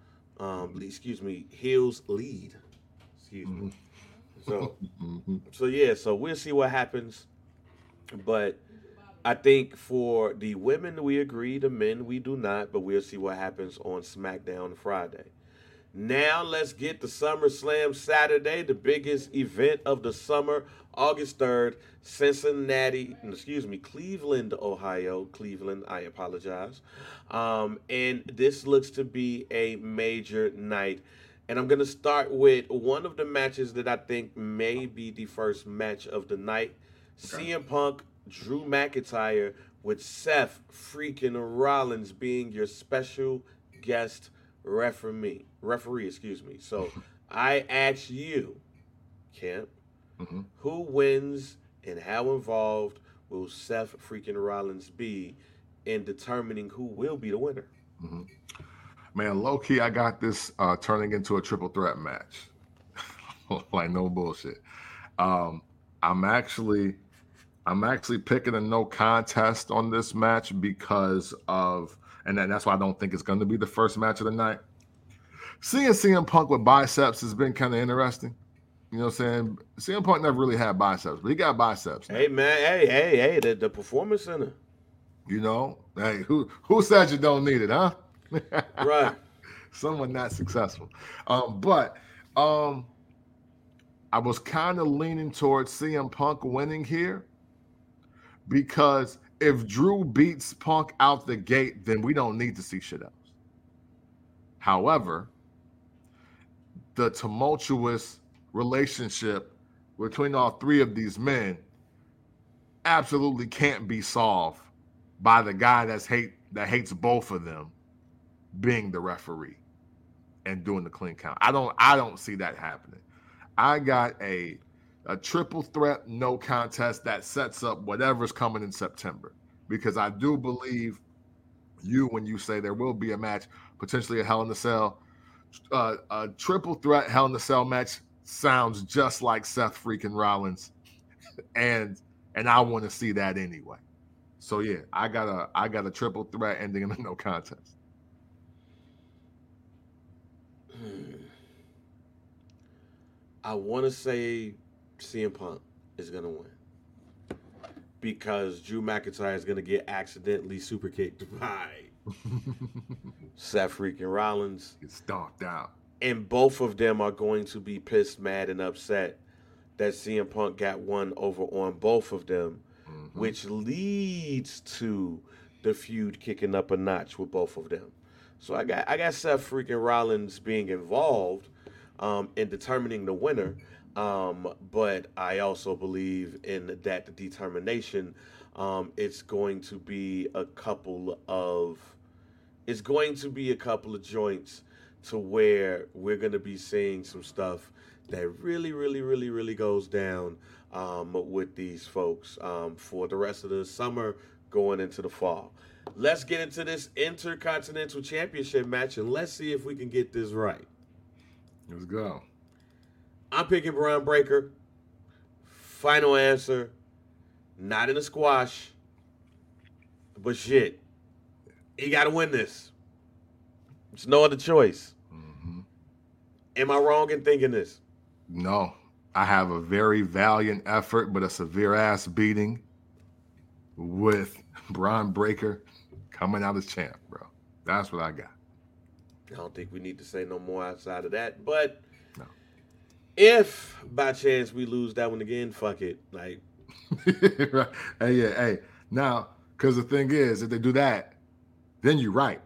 Heels lead. Excuse me. So we'll see what happens. But I think for the women, we agree. The men, we do not. But we'll see what happens on SmackDown Friday. Now let's get to SummerSlam Saturday, the biggest event of the summer, August 3rd, Cleveland, Ohio. Cleveland, I apologize. And this looks to be a major night. And I'm going to start with one of the matches that I think may be the first match of the night. Okay. CM Punk, Drew McIntyre, with Seth freaking Rollins being your special guest referee. So I ask you, Kemp, who wins and how involved will Seth freaking Rollins be in determining who will be the winner?
Mm-hmm. Man, low key, I got this turning into a triple threat match. Like, no bullshit. I'm actually picking a no contest on this match because of, and that's why I don't think it's going to be the first match of the night. Seeing CM Punk with biceps has been kind of interesting. You know what I'm saying? CM Punk never really had biceps, but he got biceps now.
Hey, man. Hey, the Performance Center.
You know? Hey, who said you don't need it, huh?
Right.
Someone not successful. But I was kind of leaning towards CM Punk winning here because if Drew beats Punk out the gate, then we don't need to see shit else. However, the tumultuous relationship between all three of these men absolutely can't be solved by the guy that hates both of them being the referee and doing the clean count. I don't see that happening. I got a triple threat no contest that sets up whatever's coming in September, because I do believe you when you say there will be a match, potentially a Hell in a Cell. A triple threat Hell in a Cell match sounds just like Seth freaking Rollins, and I want to see that anyway. So yeah, I got a triple threat ending in a no contest.
I want to say CM Punk is going to win because Drew McIntyre is going to get accidentally super kicked by Seth freaking Rollins.
Get stomped out.
And both of them are going to be pissed, mad, and upset that CM Punk got one over on both of them, which leads to the feud kicking up a notch with both of them. So I got Seth freaking Rollins being involved in determining the winner, but I also believe in that the determination. It's going to be a couple of joints to where we're going to be seeing some stuff that really, really, really, really goes down with these folks for the rest of the summer going into the fall. Let's get into this Intercontinental Championship match, and let's see if we can get this right.
Let's go.
I'm picking Bron Breakker. Final answer. Not in a squash. But shit. He got to win this. There's no other choice.
Mm-hmm.
Am I wrong in thinking this?
No. I have a very valiant effort, but a severe ass beating with Bron Breakker coming out as champ, bro. That's what I got.
I don't think we need to say no more outside of that. But
no.
If by chance we lose that one again, fuck it. Like,
right. Hey. Now, because the thing is, if they do that, then you're right.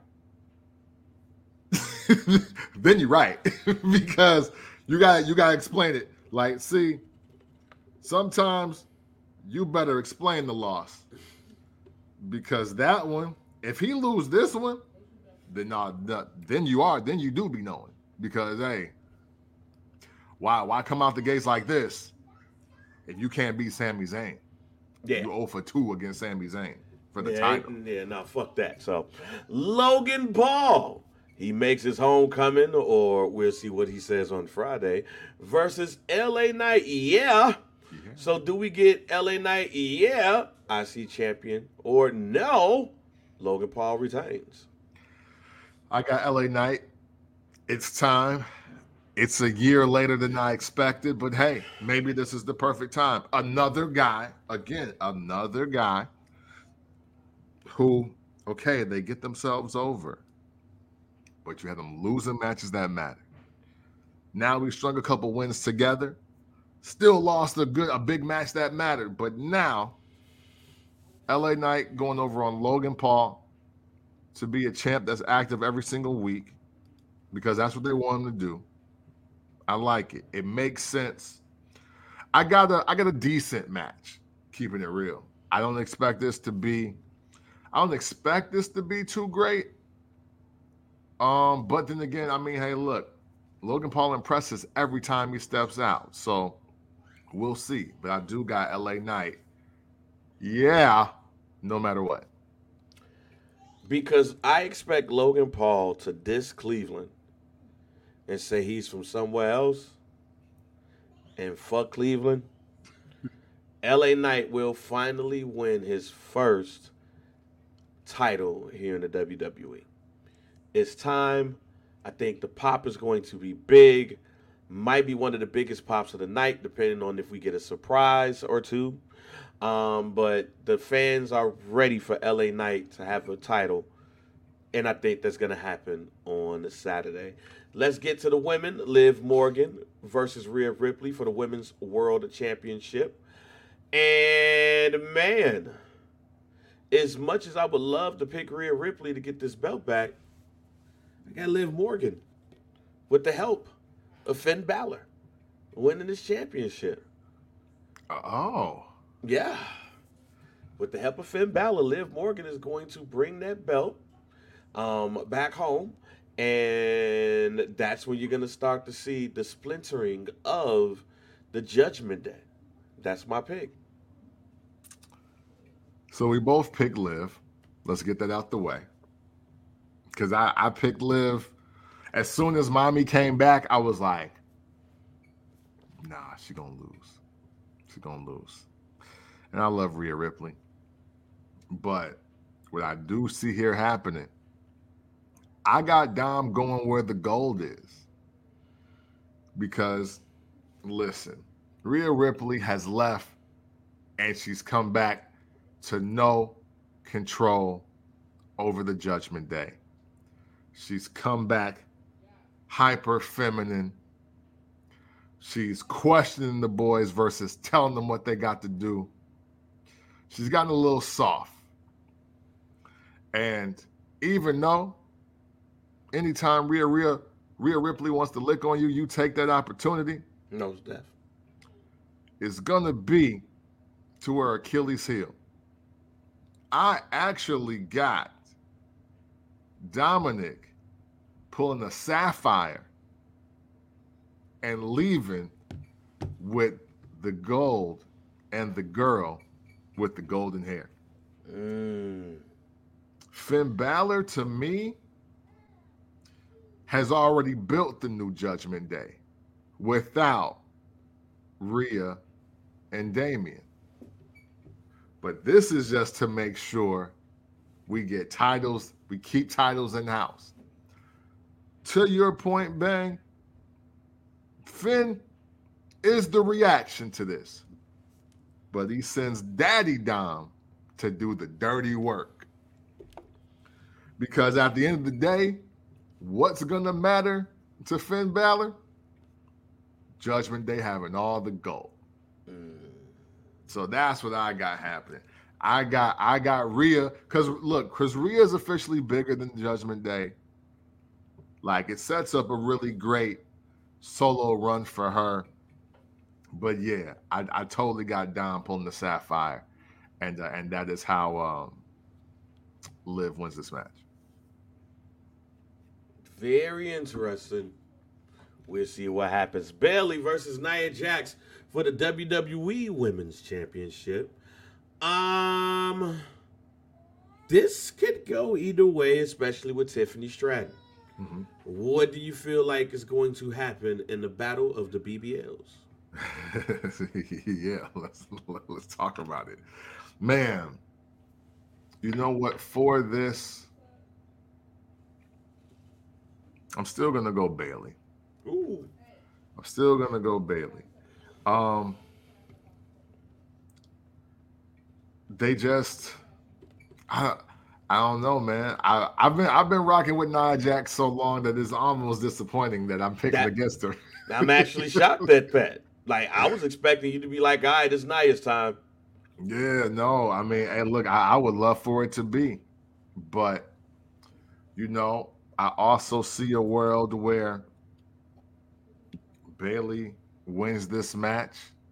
Then you're right. Because you gotta explain it. Like, see, sometimes you better explain the loss. Because that one, if he lose this one, then you do be knowing. Because hey, why come out the gates like this if you can't beat Sami Zayn?
Yeah.
You 0 for 2 against Sami Zayn for the title.
Yeah, no, fuck that. So, Logan Paul, he makes his homecoming, or we'll see what he says on Friday, versus LA Knight. Yeah. So, do we get LA Knight? Yeah. IC champion, or no? Logan Paul retains.
I got LA Knight. It's time. It's a year later than I expected, but hey, maybe this is the perfect time. Another guy who, okay, they get themselves over, but you have them losing matches that matter. Now we strung a couple wins together, still lost a big match that mattered, but now LA Knight going over on Logan Paul to be a champ that's active every single week because that's what they want him to do. I like it. It makes sense. I got a decent match, keeping it real. I don't expect this to be too great. But then again, I mean, hey, look, Logan Paul impresses every time he steps out. So we'll see. But I do got LA Knight. Yeah, no matter what.
Because I expect Logan Paul to diss Cleveland and say he's from somewhere else and fuck Cleveland. LA Knight will finally win his first title here in the WWE. It's time. I think the pop is going to be big. Might be one of the biggest pops of the night, depending on if we get a surprise or two. But the fans are ready for LA Knight to have a title And I think that's going to happen on Saturday. Let's get to the women. Liv Morgan versus Rhea Ripley for the Women's World Championship. And man, as much as I would love to pick Rhea Ripley to get this belt back, I got Liv Morgan with the help of Finn Balor winning this championship.
Oh.
Yeah. With the help of Finn Balor, Liv Morgan is going to bring that belt back home. And that's when you're going to start to see the splintering of the Judgment Day. That's my pick.
So we both picked Liv. Let's get that out the way. Because I picked Liv. As soon as Mommy came back, I was like, nah, she going to lose. She's going to lose. And I love Rhea Ripley. But what I do see here happening, I got Dom going where the gold is. Because, listen, Rhea Ripley has left and she's come back to no control over the Judgment Day. She's come back hyper feminine. She's questioning the boys versus telling them what they got to do. She's gotten a little soft. And even though anytime Rhea Ripley wants to lick on you, you take that opportunity.
No, Steph.
It's going to be to her Achilles heel. I actually got Dominic pulling a Sapphire and leaving with the gold and the girl with the golden hair. Finn Balor, to me, has already built the new Judgment Day without Rhea and Damian. But this is just to make sure we get titles, we keep titles in-house. To your point, Bang, Finn is the reaction to this. But he sends Daddy Dom to do the dirty work. Because at the end of the day, what's going to matter to Finn Balor? Judgment Day having all the gold. So that's what I got happening. I got Rhea, because Rhea is officially bigger than Judgment Day. Like, it sets up a really great solo run for her. But yeah, I totally got Dom pulling the Sapphire, and that is how Liv wins this match.
Very interesting. We'll see what happens. Bayley versus Nia Jax for the WWE Women's Championship. This could go either way, especially with Tiffany Stratton. Mm-hmm. What do you feel like is going to happen in the battle of the BBLs?
Yeah, let's talk about it. Man, you know what? For this, I'm still gonna go Bayley.
Ooh.
I'm still gonna go Bayley. They just, I don't know, man. I've been rocking with Nia Jax so long that it's almost disappointing that I'm picking against her.
I'm actually shocked at that. Like, I was expecting you to be like, all right, it's Nia's time.
Yeah, no. I mean, hey, look, I would love for it to be. But, you know, I also see a world where Bayley wins this match.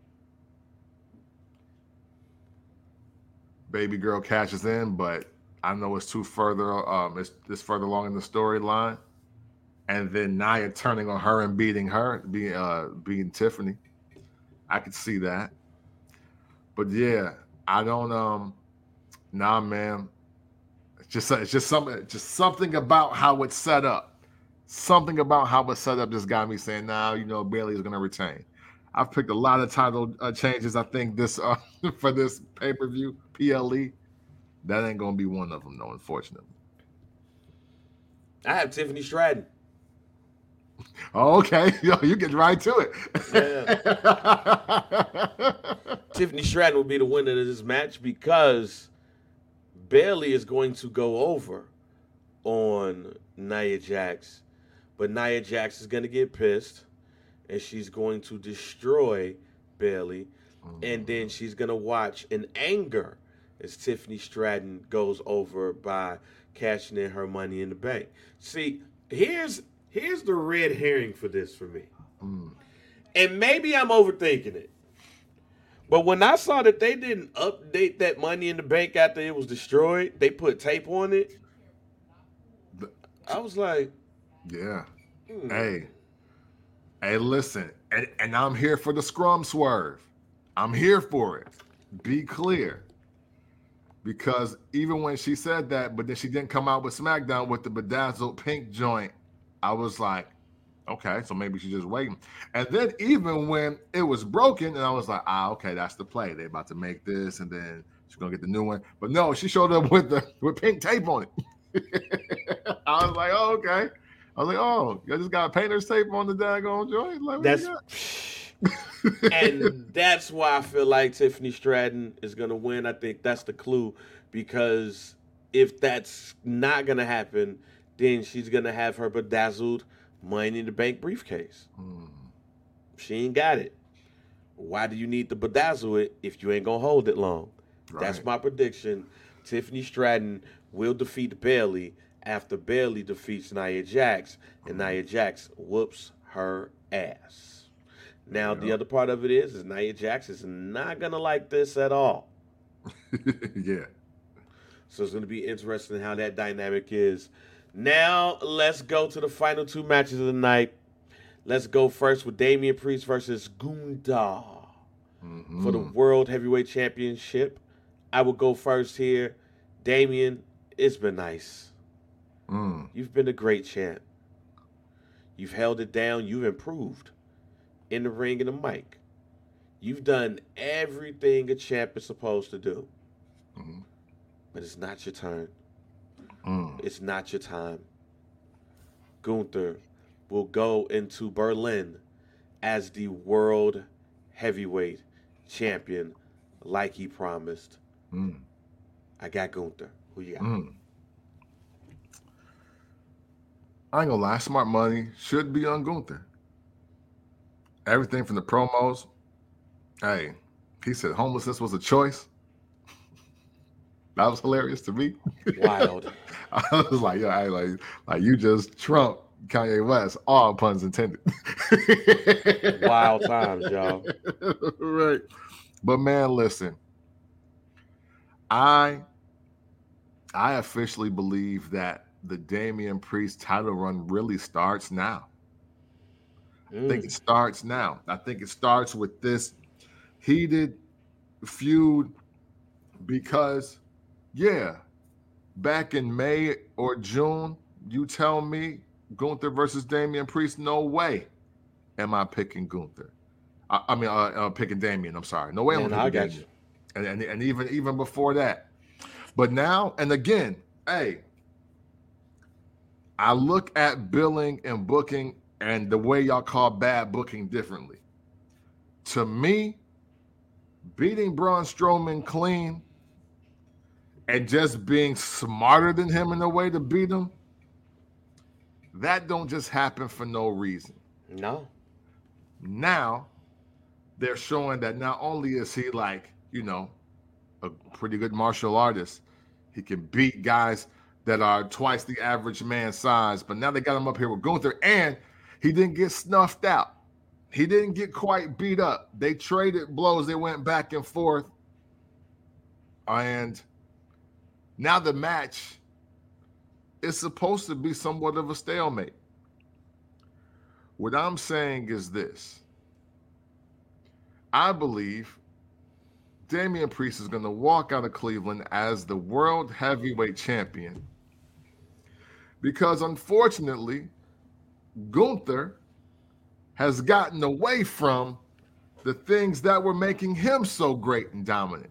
Baby girl cashes in, but I know it's further along in the storyline. And then Nia turning on her and beating beating Tiffany. I could see that. But yeah, I don't nah, man. It's just something about how it's set up. Something about how it's set up just got me saying, nah, you know, Bayley's gonna retain. I've picked a lot of title changes. I think this for this pay-per-view, PLE. That ain't gonna be one of them, though, unfortunately.
I have Tiffany Stratton.
Oh, okay. Yo, you get right to it.
Yeah. Tiffany Stratton will be the winner of this match because Bayley is going to go over on Nia Jax, but Nia Jax is going to get pissed, and she's going to destroy Bayley, and then she's going to watch in anger as Tiffany Stratton goes over by cashing in her Money in the Bank. See, here's the red herring for this for me. And maybe I'm overthinking it. But when I saw that they didn't update that Money in the Bank after it was destroyed, they put tape on it. I was like,
yeah. Hey, listen. And I'm here for the scrum swerve. I'm here for it. Be clear. Because even when she said that, but then she didn't come out with SmackDown with the bedazzled pink joint, I was like, okay, so maybe she's just waiting. And then even when it was broken, and I was like, okay, that's the play. They're about to make this, and then she's gonna get the new one. But no, she showed up with pink tape on it. I was like, oh, okay. I was like, oh, you just got painter's tape on the daggone joint? Like,
and that's why I feel like Tiffany Stratton is going to win. I think that's the clue, because if that's not going to happen, then she's going to have her bedazzled Money in the Bank briefcase. She ain't got it. Why do you need to bedazzle it if you ain't going to hold it long? Right. That's my prediction. Tiffany Stratton will defeat Bayley after Bayley defeats Nia Jax, and Nia Jax whoops her ass. Now, the other part of it is Nia Jax is not going to like this at all.
Yeah.
So it's going to be interesting how that dynamic is. Now, let's go to the final two matches of the night. Let's go first with Damian Priest versus Gunther for the World Heavyweight Championship. I will go first here. Damian, it's been nice. You've been a great champ. You've held it down. You've improved in the ring and the mic. You've done everything a champ is supposed to do. But it's not your turn. It's not your time. Gunther will go into Berlin as the World Heavyweight Champion like he promised. I got Gunther. Who you got?
I ain't gonna lie, smart money should be on Gunther. Everything from the promos. Hey, he said homelessness was a choice. That was hilarious to me.
Wild.
I was like, yo, like you just Trump Kanye West, all puns intended.
Wild times, y'all.
Right. But man, listen. I officially believe that the Damian Priest title run really starts now. I think it starts now. I think it starts with this heated feud because, back in May or June, you tell me Gunther versus Damian Priest, no way am I picking Gunther. Picking Damian, I'm sorry. No way I'm picking Damian. And even before that. But now, and again, hey, I look at billing and booking and the way y'all call bad booking differently. To me, beating Braun Strowman clean and just being smarter than him in a way to beat him, that don't just happen for no reason.
No.
Now, they're showing that not only is he like, a pretty good martial artist, he can beat guys that are twice the average man's size, but now they got him up here with Gunther, and he didn't get snuffed out. He didn't get quite beat up. They traded blows. They went back and forth. And now the match is supposed to be somewhat of a stalemate. What I'm saying is this. I believe Damian Priest is going to walk out of Cleveland as the World Heavyweight Champion because, unfortunately, Gunther has gotten away from the things that were making him so great and dominant.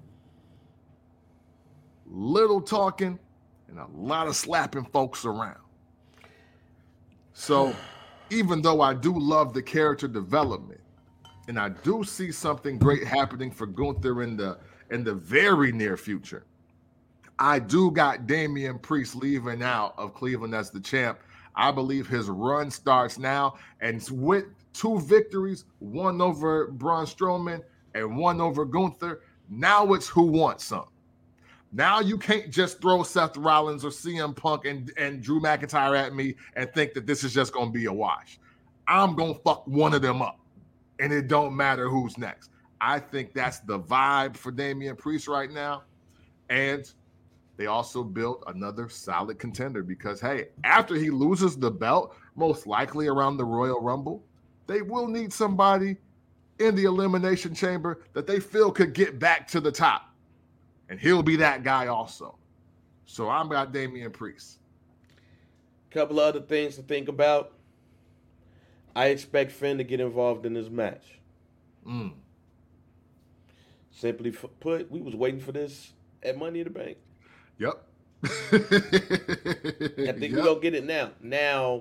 Little talking and a lot of slapping folks around. So even though I do love the character development and I do see something great happening for Gunther in the very near future, I do got Damian Priest leaving out of Cleveland as the champ. I believe his run starts now, and with 2 victories, one over Braun Strowman and one over Gunther, now it's who wants some. Now you can't just throw Seth Rollins or CM Punk and Drew McIntyre at me and think that this is just going to be a wash. I'm going to fuck one of them up, and it don't matter who's next. I think that's the vibe for Damian Priest right now, and they also built another solid contender because, hey, after he loses the belt, most likely around the Royal Rumble, they will need somebody in the Elimination Chamber that they feel could get back to the top. And he'll be that guy also. So I'm got Damian Priest.
Couple of other things to think about. I expect Finn to get involved in this match. Simply put, we was waiting for this at Money in the Bank.
Yep.
I think we're going to get it now. Now,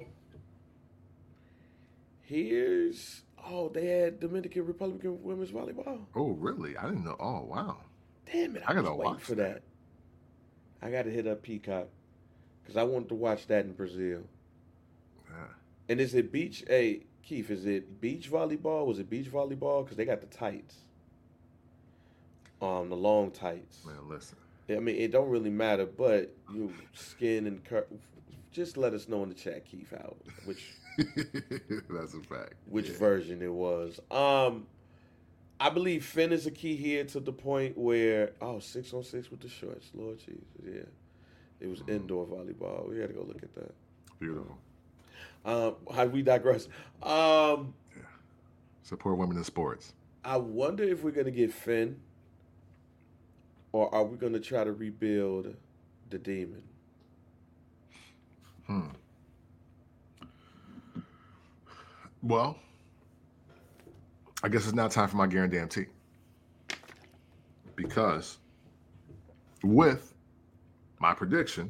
they had Dominican Republic women's volleyball.
Oh, really? I didn't know. Oh, wow.
Damn it. I was waiting for that. I got to hit up Peacock because I wanted to watch that in Brazil. Yeah. And is it beach? Hey, Keith, is it beach volleyball? Was it beach volleyball? Because they got the tights. The long tights.
Man, listen.
I mean, it don't really matter, but you skin and just let us know in the chat, Keith, out which
that's a fact.
Which version it was. I believe Finn is a key here to the point where 6-on-6 with the shorts. Lord Jesus, yeah, it was indoor volleyball. We got to go look at that.
Beautiful.
How we digress.
Support women in sports.
I wonder if we're gonna get Finn. Or are we going to try to rebuild the Demon?
Well, I guess it's now time for my guarantee. Because with my prediction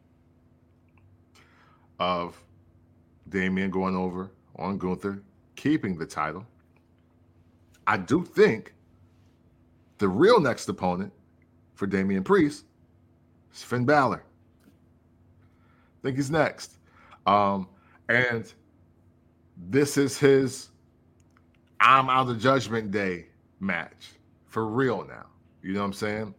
of Damian going over on Gunther, keeping the title, I do think the real next opponent for Damian Priest is Finn Balor. I think he's next. And this is his I'm out of Judgment Day match for real now. You know what I'm saying?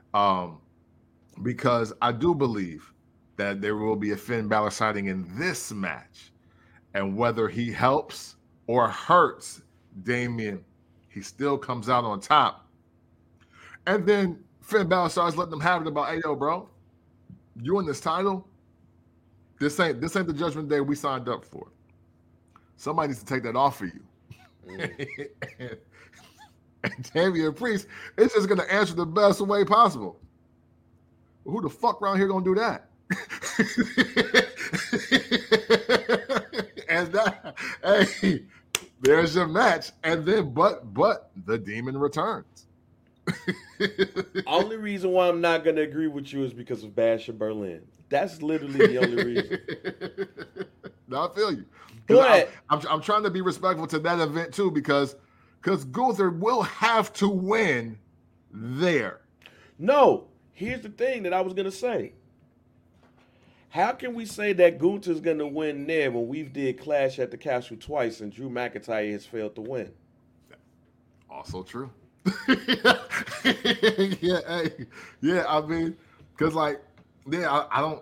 Because I do believe that there will be a Finn Balor sighting in this match. And whether he helps or hurts Damian, he still comes out on top. And then Finn Balor starts letting them have it about, hey, yo, bro, you win this title. This ain't the Judgment Day we signed up for. Somebody needs to take that off of you. And Damian Priest is just going to answer the best way possible. Well, who the fuck around here going to do that? And that, hey, there's your match. And then, but the Demon returns.
Only reason why I'm not going to agree with you is because of Bash in Berlin. That's literally the only reason.
No, I feel you.
But
I'm trying to be respectful to that event too, because Gunther will have to win there.
No, here's the thing that I was going to say. How can we say that Gunther's going to win there when we've did Clash at the Castle twice and Drew McIntyre has failed to win?
Also true. I mean, because I don't.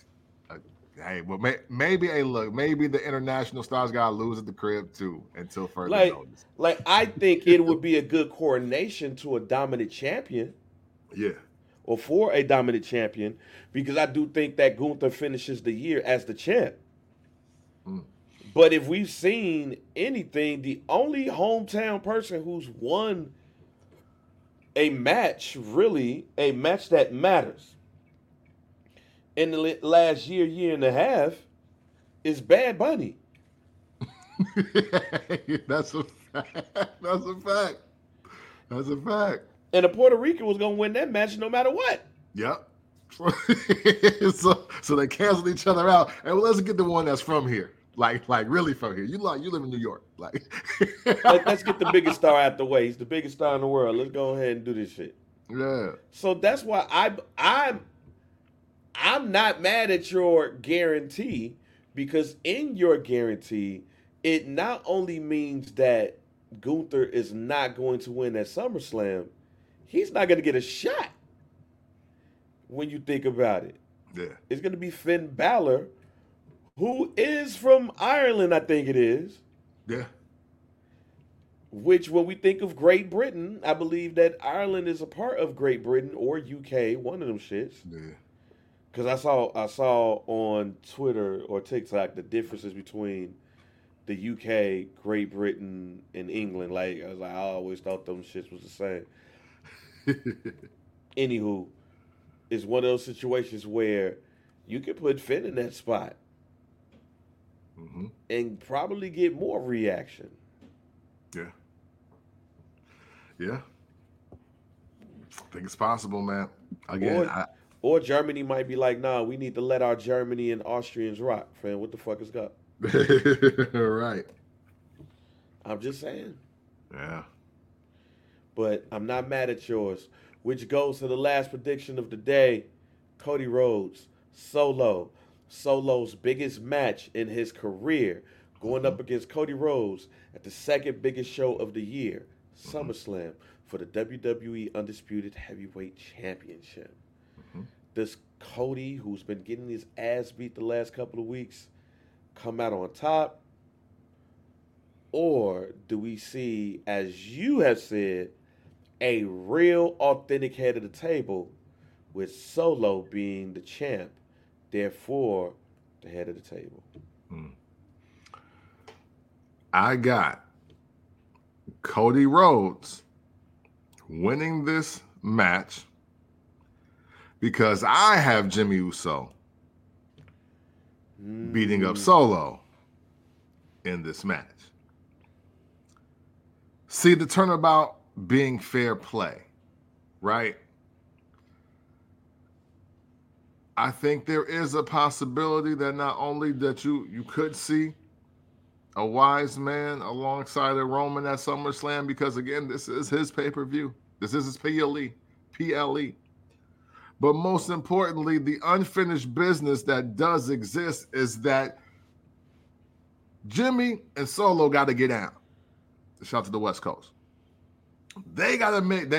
Maybe the international stars gotta lose at the crib too until further notice.
I think it would be a good coordination to a dominant champion.
Yeah.
Or for a dominant champion, because I do think that Gunther finishes the year as the champ. But if we've seen anything, the only hometown person who's won a match that matters in the last year and a half is Bad Bunny.
That's a fact.
And the Puerto Rican was going to win that match no matter what.
Yep. So they canceled each other out. And let's get the one that's from here. Like really from here. You live in New York.
Let's get the biggest star out the way. He's the biggest star in the world. Let's go ahead and do this shit.
Yeah.
So that's why I'm not mad at your guarantee because in your guarantee, it not only means that Gunther is not going to win at SummerSlam, he's not going to get a shot when you think about it.
Yeah.
It's going to be Finn Balor, who is from Ireland, I think it is.
Yeah.
Which, when we think of Great Britain, I believe that Ireland is a part of Great Britain or UK, one of them shits.
Yeah.
Because I saw on Twitter or TikTok the differences between the UK, Great Britain, and England. Like I always thought them shits was the same. Anywho, it's one of those situations where you can put Finn in that spot and probably get more reaction.
Yeah. Yeah. I think it's possible, man. Again,
or Germany might be like, nah, we need to let our Germany and Austrians rock, fam. What the fuck is up?
Right.
I'm just saying.
Yeah.
But I'm not mad at yours, which goes to the last prediction of the day. Cody Rhodes, Solo. Solo's biggest match in his career, going up against Cody Rhodes at the second biggest show of the year, SummerSlam, for the WWE Undisputed Heavyweight Championship. Does Cody, who's been getting his ass beat the last couple of weeks, come out on top? Or do we see, as you have said, a real authentic head of the table with Solo being the champ, therefore the head of the table?
I got Cody Rhodes winning this match because I have Jimmy Uso beating up Solo in this match. See, the turnabout being fair play, right? I think there is a possibility that not only that you could see a wise man alongside a Roman at SummerSlam, because again, this is his pay-per-view. This is his PLE. But most importantly, the unfinished business that does exist is that Jimmy and Solo got to get down. Shout out to the West Coast. They gotta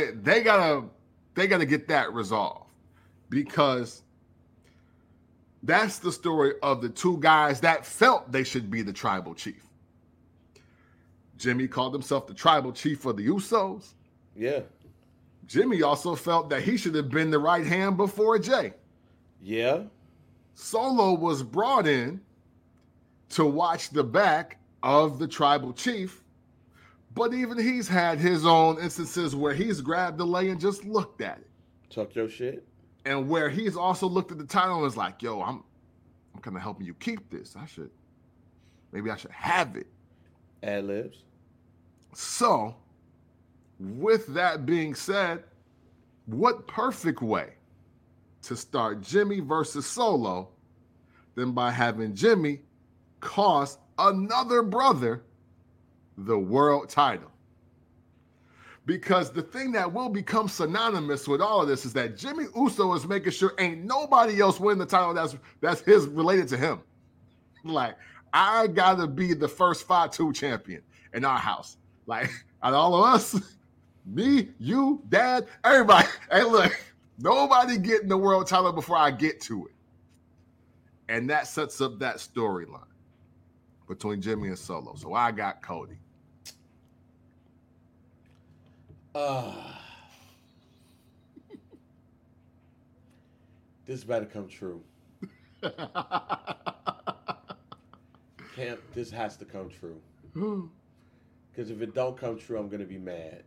get that resolved, because that's the story of the two guys that felt they should be the tribal chief. Jimmy called himself the tribal chief for the Usos.
Yeah.
Jimmy also felt that he should have been the right hand before Jay.
Yeah.
Solo was brought in to watch the back of the tribal chief, but even he's had his own instances where he's grabbed the lei and just looked at it.
Talk your shit.
And where he's also looked at the title and was like, yo, I'm kind of helping you keep this. Maybe I should have it.
Ad-libs.
So, with that being said, what perfect way to start Jimmy versus Solo than by having Jimmy cost another brother the world title? Because the thing that will become synonymous with all of this is that Jimmy Uso is making sure ain't nobody else win the title that's his related to him. Like, I gotta be the first 5-2 champion in our house. Like, out of all of us, me, you, Dad, everybody. Hey, look, nobody getting the world title before I get to it. And that sets up that storyline between Jimmy and Solo. So I got Cody.
This better come true. This has to come true. Because if it don't come true, I'm going to be mad.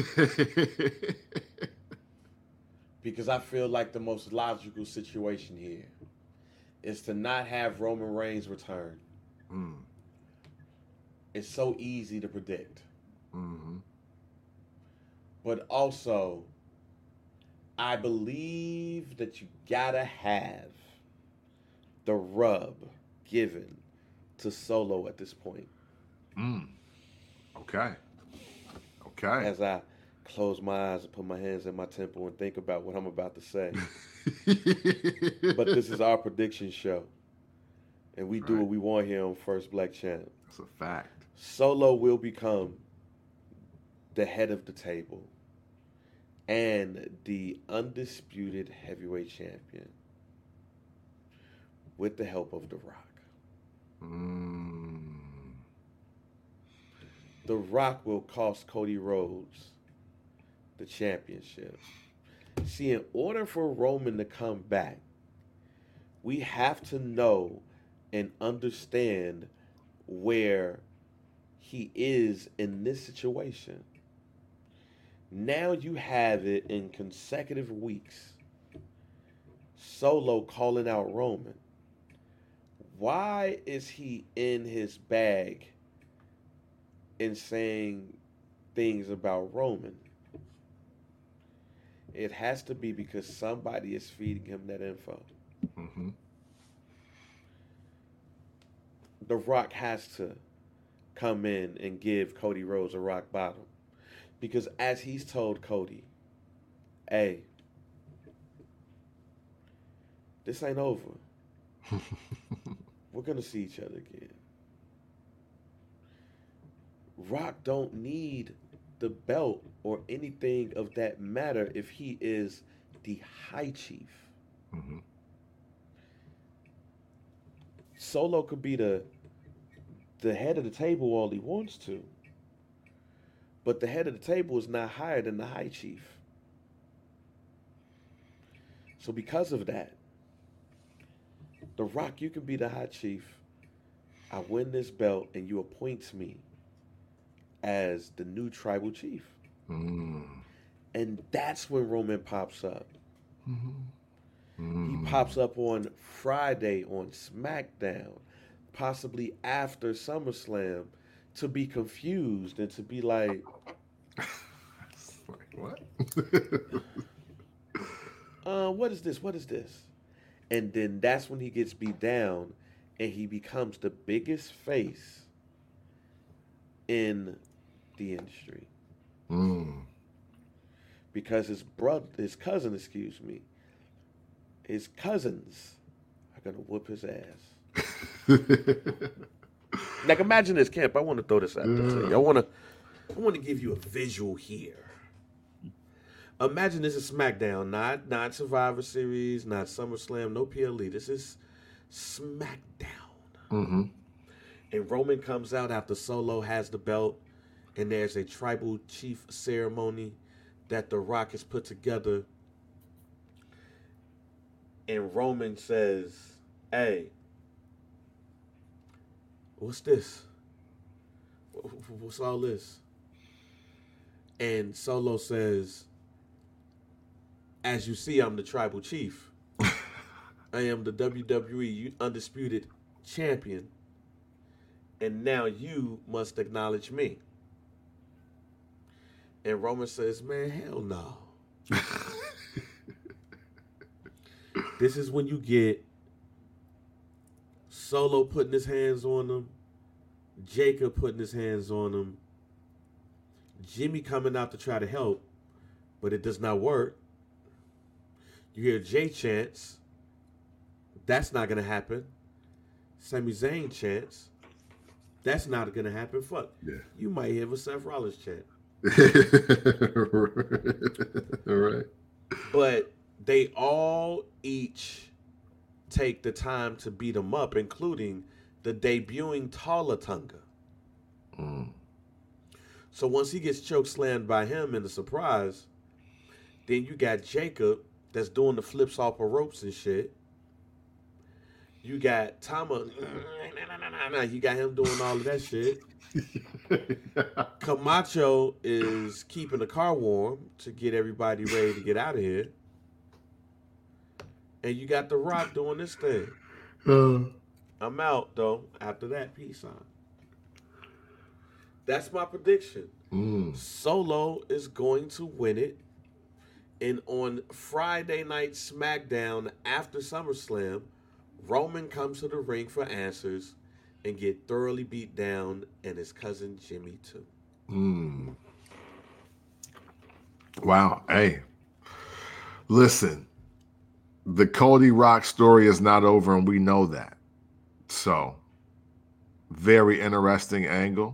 Because I feel like the most logical situation here is to not have Roman Reigns return. It's so easy to predict. But also, I believe that you gotta have the rub given to Solo at this point.
Okay.
close my eyes and put my hands in my temple and think about what I'm about to say. But this is our prediction show. And we do what we want here on First Black Channel.
That's a fact.
Solo will become the head of the table and the undisputed heavyweight champion with the help of The Rock. The Rock will cost Cody Rhodes the championship. See, in order for Roman to come back, we have to know and understand where he is in this situation. Now you have it in consecutive weeks. Solo calling out Roman. Why is he in his bag and saying things about Roman? It has to be because somebody is feeding him that info.
Mm-hmm.
The Rock has to come in and give Cody Rhodes a rock bottom. Because as he's told Cody, hey, this ain't over. We're going to see each other again. Rock don't need the belt or anything of that matter if he is the high chief.
Mm-hmm.
Solo could be the head of the table all he wants to. But the head of the table is not higher than the high chief. So because of that, The Rock, you can be the high chief. I win this belt and you appoint me as the new tribal chief. And that's when Roman pops up. He pops up on Friday on SmackDown, possibly after SummerSlam, to be confused and to be like,
what?
What is this? What is this? And then that's when he gets beat down and he becomes the biggest face in the industry. Because his cousins are gonna whoop his ass. Like, imagine this, Camp. I want to throw this out there to you. I want to give you a visual here. Imagine this is SmackDown, not Survivor Series, not SummerSlam, no PLE. This is SmackDown. And Roman comes out after Solo has the belt, and there's a tribal chief ceremony that The Rock has put together. And Roman says, hey, what's this? What's all this? And Solo says, as you see, I'm the tribal chief. I am the WWE Undisputed Champion. And now you must acknowledge me. And Roman says, man, hell no. This is when you get Solo putting his hands on him, Jacob putting his hands on him, Jimmy coming out to try to help, but it does not work. You hear Jay chants. That's not going to happen. Sami Zayn chants. That's not going to happen. Fuck.
Yeah.
You might hear a Seth Rollins chant.
Right.
But they all each take the time to beat him up, including the debuting Tala Tunga. So once he gets choke slammed by him in the surprise, then you got Jacob that's doing the flips off of ropes and shit. You got Tama, you got him doing all of that shit. Camacho is keeping the car warm to get everybody ready to get out of here. And you got The Rock doing this thing. I'm out, though. After that, peace on. That's my prediction. Solo is going to win it. And on Friday night SmackDown after SummerSlam, Roman comes to the ring for answers and get thoroughly beat down, and his cousin Jimmy too.
Wow. Hey, listen, the Cody Rock story is not over, and we know that. So, very interesting angle.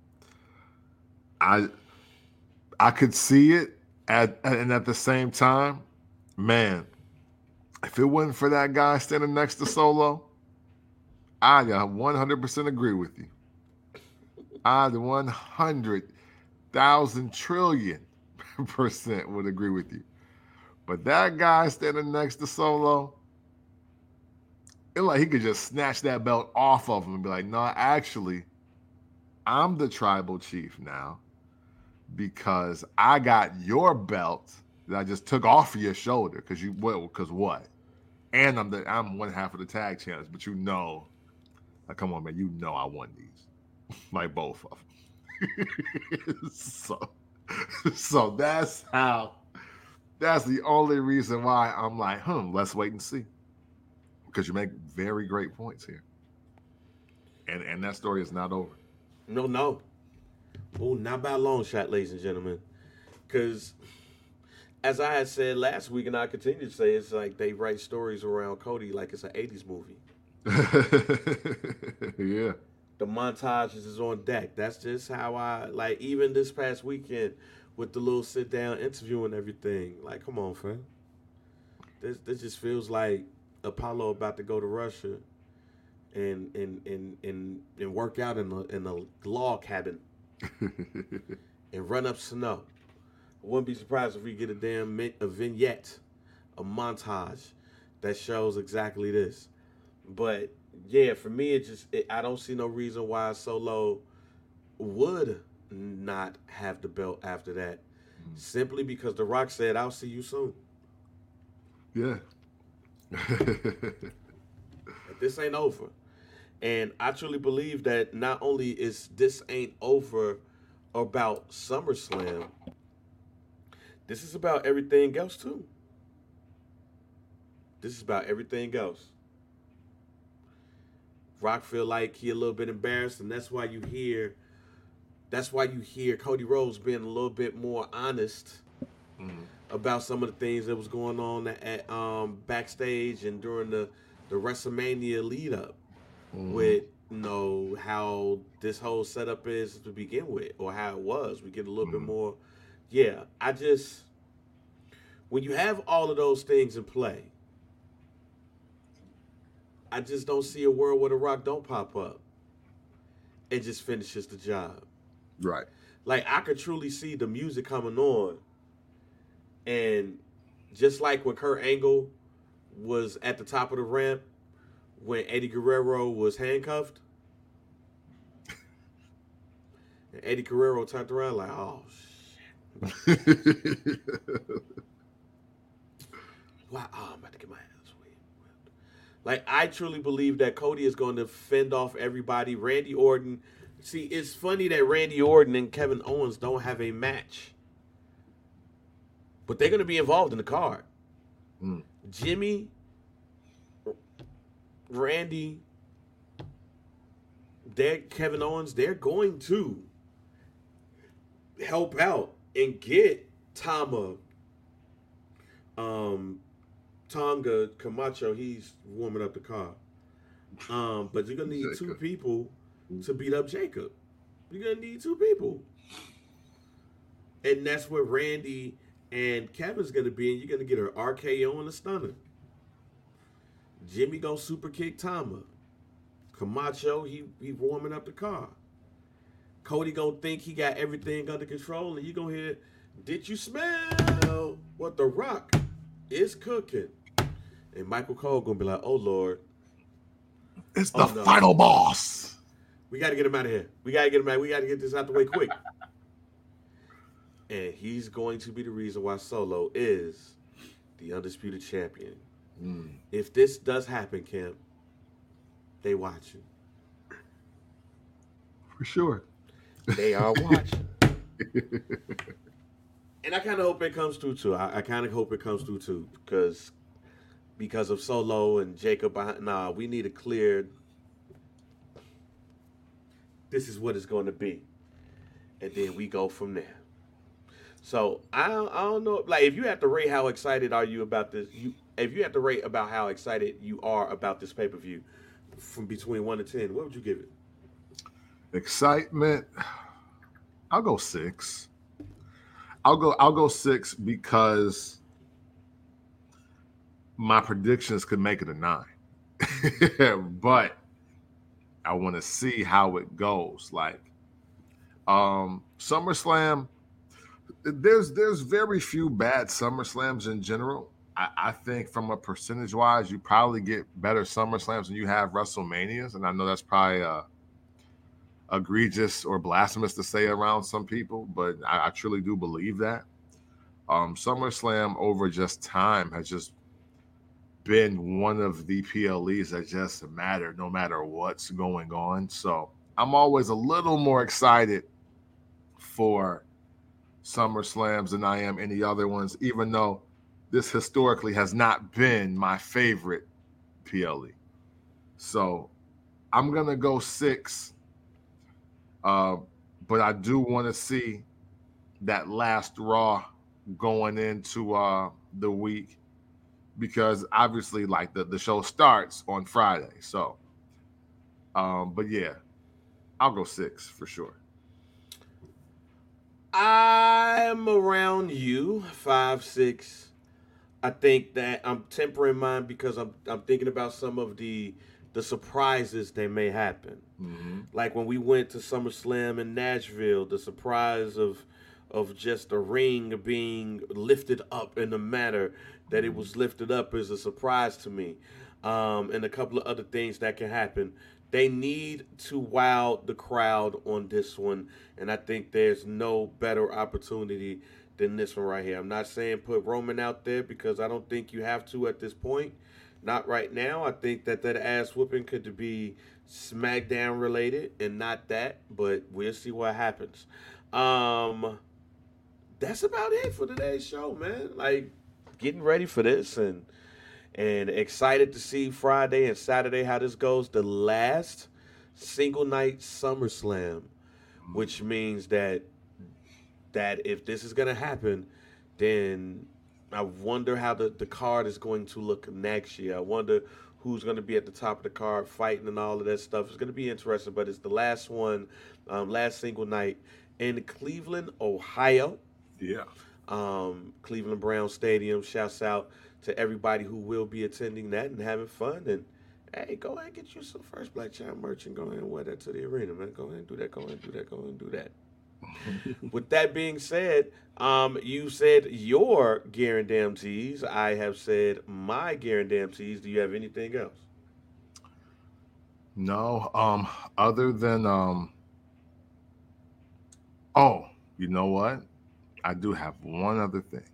I I could see it and at the same time, man, if it wasn't for that guy standing next to Solo, I 100% agree with you. I 100,000 trillion percent would agree with you. But that guy standing next to Solo, it's like he could just snatch that belt off of him and be like, no, actually, I'm the tribal chief now because I got your belt that I just took off of your shoulder because what? And I'm one half of the tag champs, but like, come on, man, I won these, like both of them. so that's the only reason why I'm like, let's wait and see, because you make very great points here, and that story is not over.
No. Oh, not by a long shot, ladies and gentlemen. Because, as I had said last week, and I continue to say, it's like they write stories around Cody like it's an 80s movie.
Yeah.
The montages is on deck. That's just how I, like, even this past weekend with the little sit-down interview and everything. Like, come on, fam. This just feels like Apollo about to go to Russia and work out in a log cabin and run up snow. I wouldn't be surprised if we get a vignette, a montage that shows exactly this. But yeah, for me, I don't see no reason why Solo would not have the belt after that, simply because The Rock said, "I'll see you soon."
Yeah.
This ain't over. And I truly believe that not only is this ain't over about SummerSlam, this is about everything else too. This is about everything else. Rock feel like he a little bit embarrassed, and that's why you hear Cody Rhodes being a little bit more honest about some of the things that was going on at backstage and during the WrestleMania lead up with how this whole setup is to begin with, or how it was. We get a little bit more. Yeah, when you have all of those things in play, I just don't see a world where The Rock don't pop up and just finishes the job.
Right.
Like, I could truly see the music coming on, and just like when Kurt Angle was at the top of the ramp when Eddie Guerrero was handcuffed, and Eddie Guerrero turned around like, oh, shit. Wow, I'm about to get my ass whipped. Like, I truly believe that Cody is going to fend off everybody. Randy Orton. See, it's funny that Randy Orton and Kevin Owens don't have a match, but they're going to be involved in the card. Jimmy, Randy, Kevin Owens, they're going to help out and get Tonga Camacho. He's warming up the car. But you're going to need two people to beat up Jacob. You're going to need two people. And that's where Randy and Kevin's going to be, and you're going to get an RKO and a stunner. Jimmy gonna super kick Tama. Camacho, he warming up the car. Cody gonna think he got everything under control, and you gonna hear, "Did you smell what The Rock is cooking?" And Michael Cole gonna be like, "Oh Lord,
it's the final boss.
We gotta get him out of here. We gotta get him out. We gotta get this out the way quick." And he's going to be the reason why Solo is the undisputed champion. If this does happen, Kim, they watching.
For sure.
They are watching. And I kind of hope it comes through, too. I kind of hope it comes through, too. Because of Solo and Jacob. We need a clear, this is what it's going to be. And then we go from there. So I don't know. Like, if you have to rate how excited are you about this, if you have to rate about how excited you are about this pay per view, from between 1 to 10, what would you give it?
Excitement. I'll go 6. I'll go 6 because my predictions could make it a 9. But I want to see how it goes. Like SummerSlam, there's very few bad SummerSlams in general. I think from a percentage wise, you probably get better SummerSlams than you have WrestleManias, and I know that's probably egregious or blasphemous to say around some people, but I truly do believe that. SummerSlam over just time has just been one of the PLEs that just matter no matter what's going on. So I'm always a little more excited for SummerSlams than I am any other ones, even though this historically has not been my favorite PLE. So I'm going to go 6. But I do want to see that last Raw going into the week, because obviously, like, the show starts on Friday. So, but yeah, I'll go 6 for sure.
I'm around you, 5, 6. I think that I'm tempering mine because I'm thinking about some of the surprises that may happen.
Mm-hmm.
Like when we went to SummerSlam in Nashville, the surprise of just a ring being lifted up in the manner that it was lifted up is a surprise to me. And a couple of other things that can happen. They need to wow the crowd on this one, and I think there's no better opportunity than this one right here. I'm not saying put Roman out there because I don't think you have to at this point. Not right now. I think that ass whooping could be SmackDown related and not that, but we'll see what happens. That's about it for today's show, man. Like, getting ready for this and excited to see Friday and Saturday how this goes. The last single night SummerSlam, which means that if this is gonna happen, then I wonder how the card is going to look next year. I wonder who's going to be at the top of the card fighting and all of that stuff. It's going to be interesting, but it's the last one, last single night in Cleveland, Ohio.
Yeah.
Cleveland Brown Stadium. Shouts out to everybody who will be attending that and having fun. And hey, go ahead and get you some First Black Child merch and go ahead and wear that to the arena, man. Go ahead and do that. Go ahead and do that. Go ahead and do that. With that being said, you said your guarantees. I have said my guarantees. Do you have anything else?
No. Other than oh, you know what? I do have one other thing.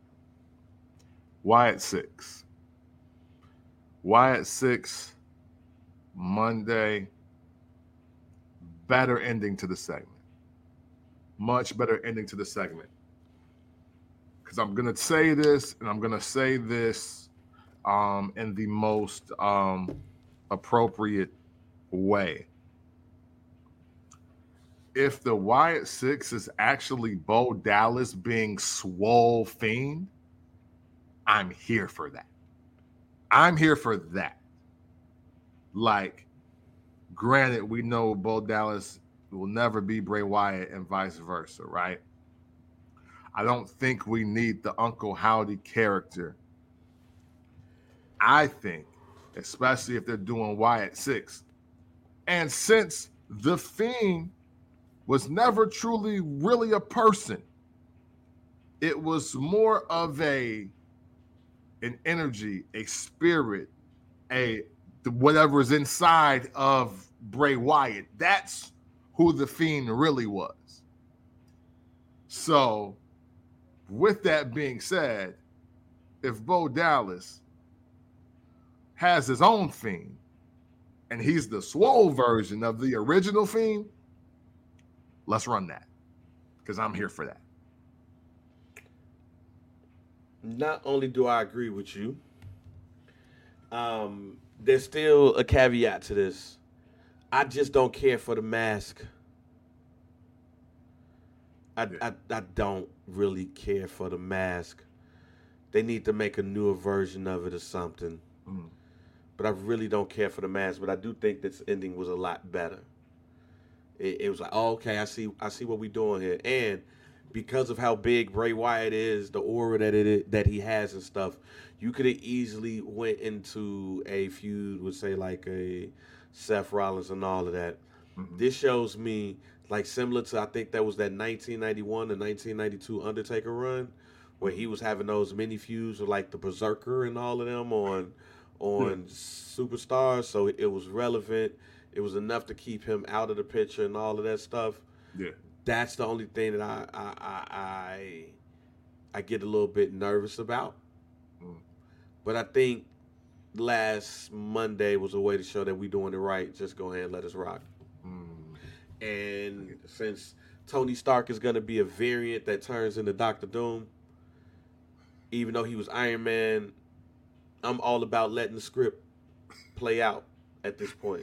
Wyatt 6. Wyatt 6. Monday. Better ending to the segment. Much better ending to the segment. Because I'm going to say this, and I'm going to say this in the most appropriate way. If the Wyatt 6 is actually Bo Dallas being swole fiend, I'm here for that. I'm here for that. Like, granted, we know Bo Dallas will never be Bray Wyatt and vice versa, right? I don't think we need the Uncle Howdy character. I think, especially if they're doing Wyatt 6. And since The Fiend was never truly really a person, it was more of an energy, a spirit, whatever is inside of Bray Wyatt. That's who The Fiend really was. So, with that being said, if Bo Dallas has his own Fiend and he's the swole version of the original Fiend, let's run that, because I'm here for that.
Not only do I agree with you, there's still a caveat to this. I just don't care for the mask. I don't really care for the mask. They need to make a newer version of it or something.
Mm.
But I really don't care for the mask. But I do think this ending was a lot better. It was like, oh, okay, I see what we're doing here, and because of how big Bray Wyatt is, the aura that he has and stuff, you could have easily went into a feud with, say, like a Seth Rollins and all of that.
Mm-hmm.
This shows me, like, similar to, I think that was that 1991 and 1992 Undertaker run, where he was having those mini feuds with, like, the Berserker and all of them on Superstars, so it was relevant. It was enough to keep him out of the picture and all of that stuff.
Yeah.
That's the only thing that I get a little bit nervous about.
Mm.
But I think last Monday was a way to show that we're doing it right. Just go ahead and let us rock. And since Tony Stark is going to be a variant that turns into Doctor Doom, even though he was Iron Man, I'm all about letting the script play out at this point.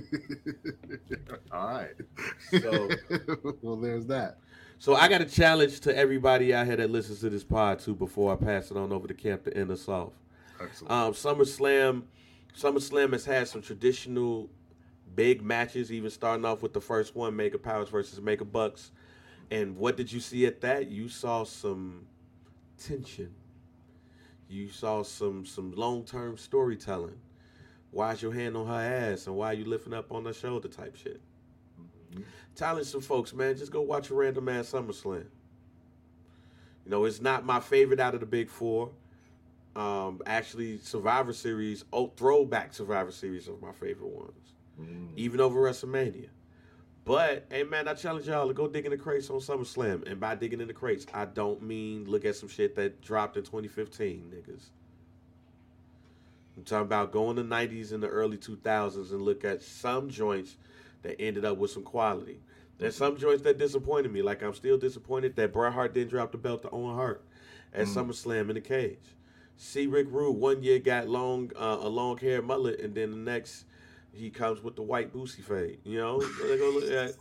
All right.
So,
well, there's that.
So I got a challenge to everybody out here that listens to this pod too before I pass it on over to Camp to end us off.
Excellent.
SummerSlam has had some traditional big matches, even starting off with the first one, Mega Powers versus Mega Bucks. And what did you see at that? You saw some tension. You saw some long-term storytelling. Why's your hand on her ass and why are you lifting up on her shoulder type shit? Mm-hmm. Challenge some folks, man. Just go watch a random ass SummerSlam. You know, it's not my favorite out of the big four. Actually, Survivor Series, throwback Survivor Series are my favorite ones. Even over WrestleMania. But, hey, man, I challenge y'all to go dig in the crates on SummerSlam. And by digging in the crates, I don't mean look at some shit that dropped in 2015, niggas. I'm talking about going to the 90s and the early 2000s and look at some joints that ended up with some quality. There's some joints that disappointed me. Like, I'm still disappointed that Bret Hart didn't drop the belt to Owen Hart at SummerSlam in the cage. See Rick Rude, 1 year got a long hair mullet, and then the next he comes with the white boosie fade. You know, go look at.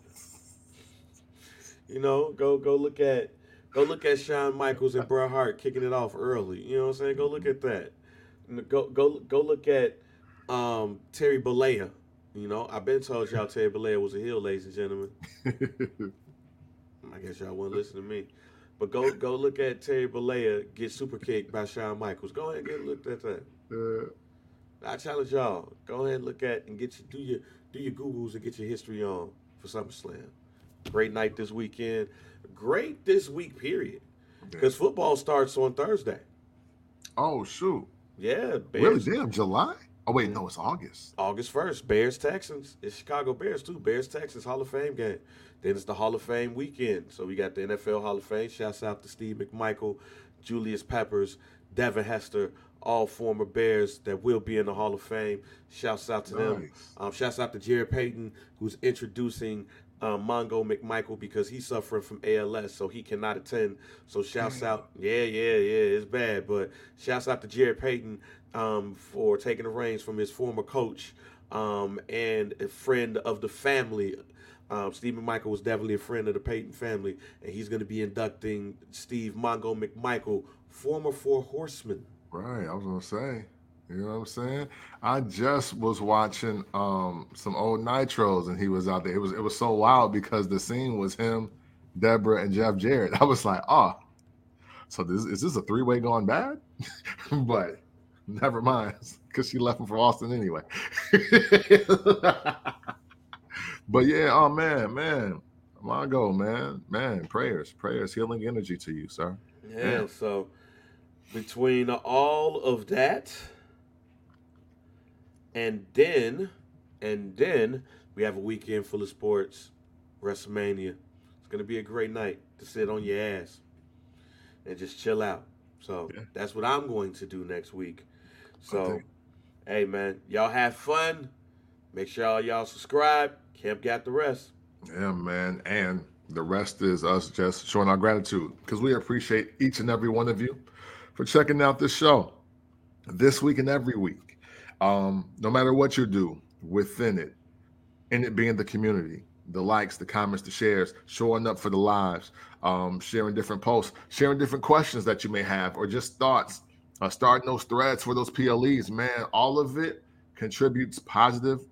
You know, go look at Shawn Michaels and Bret Hart kicking it off early. You know what I'm saying? Go look at that. Go look at Terry Bollea. You know, I've been told y'all Terry Bollea was a heel, ladies and gentlemen. I guess y'all wouldn't listen to me. But go look at Terry Bollea get super kicked by Shawn Michaels. Go ahead and get a look at that. I challenge y'all. Go ahead and look at and do your Googles and get your history on for SummerSlam. Great night this weekend. Great this week, period. Because football starts on Thursday.
Oh, shoot.
Yeah.
Bears. Really? Damn, July? Oh, wait, no, it's August.
August 1st. Bears, Texans. It's Chicago Bears, too. Bears, Texans, Hall of Fame game. Then it's the Hall of Fame weekend. So we got the NFL Hall of Fame. Shouts out to Steve McMichael, Julius Peppers, Devin Hester, all former Bears that will be in the Hall of Fame. Shouts out to them. Shouts out to Jared Payton, who's introducing Mongo McMichael because he's suffering from ALS, so he cannot attend. So shouts out. Yeah, it's bad. But shouts out to Jared Payton for taking the reins from his former coach and a friend of the family. Steve McMichael was definitely a friend of the Payton family, and he's going to be inducting Steve Mongo McMichael, former Four Horsemen.
Right, I was going to say. You know what I'm saying? I just was watching some old Nitros, and he was out there. It was so wild because the scene was him, Deborah, and Jeff Jarrett. I was like, oh, so is this a three-way going bad? But never mind, because she left him for Austin anyway. But yeah, oh man, Mongo, man, prayers, healing energy to you, sir.
Yeah. So between all of that. And then we have a weekend full of sports, WrestleMania. It's going to be a great night to sit on your ass and just chill out. So that's what I'm going to do next week. So, hey, man, y'all have fun. Make sure y'all subscribe. Camp got the rest.
Yeah, man. And the rest is us just showing our gratitude because we appreciate each and every one of you for checking out this show this week and every week. No matter what you do within it, and it being the community, the likes, the comments, the shares, showing up for the lives, sharing different posts, sharing different questions that you may have, or just thoughts, starting those threads for those PLEs, man. All of it contributes positively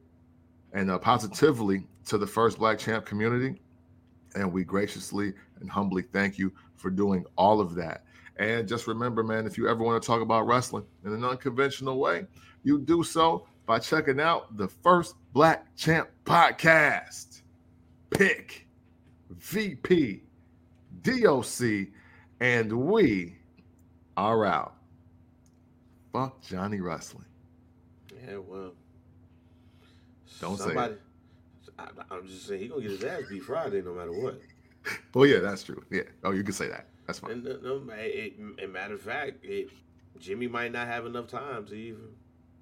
to the First Black Champ community. And we graciously and humbly thank you for doing all of that. And just remember, man, if you ever want to talk about wrestling in an unconventional way, you do so by checking out the First Black Champ podcast. Pick, VP, DOC, and we are out. Fuck Johnny Wrestling.
Yeah, well.
Don't say it.
I'm just saying, he's going to get his ass beat Friday no matter what.
Well, yeah, that's true. Yeah. Oh, you can say that. That's fine.
And matter of fact, Jimmy might not have enough time to even.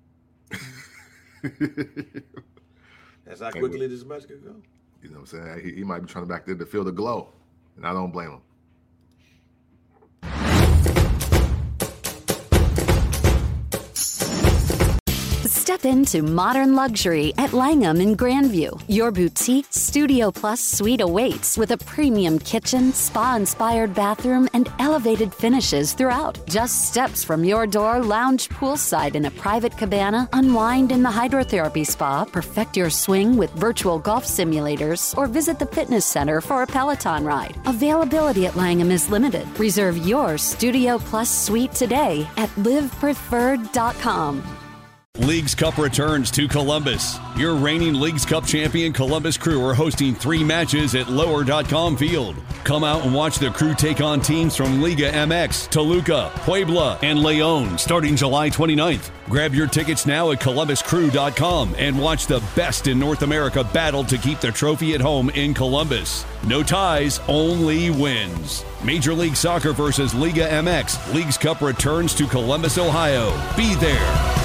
That's how quickly this match could go.
You know what I'm saying? He might be trying to back there to feel the glow, and I don't blame him.
Step into modern luxury at Langham in Grandview. Your boutique Studio Plus suite awaits with a premium kitchen, spa-inspired bathroom, and elevated finishes throughout. Just steps from your door, lounge poolside in a private cabana, unwind in the hydrotherapy spa, perfect your swing with virtual golf simulators, or visit the fitness center for a Peloton ride. Availability at Langham is limited. Reserve your Studio Plus suite today at livepreferred.com.
Leagues Cup returns to Columbus. Your reigning Leagues Cup champion Columbus Crew are hosting 3 matches at Lower.com Field. Come out and watch the Crew take on teams from Liga MX, Toluca, Puebla, and León starting July 29th. Grab your tickets now at ColumbusCrew.com and watch the best in North America battle to keep the trophy at home in Columbus. No ties, only wins. Major League Soccer versus Liga MX. Leagues Cup returns to Columbus, Ohio. Be there.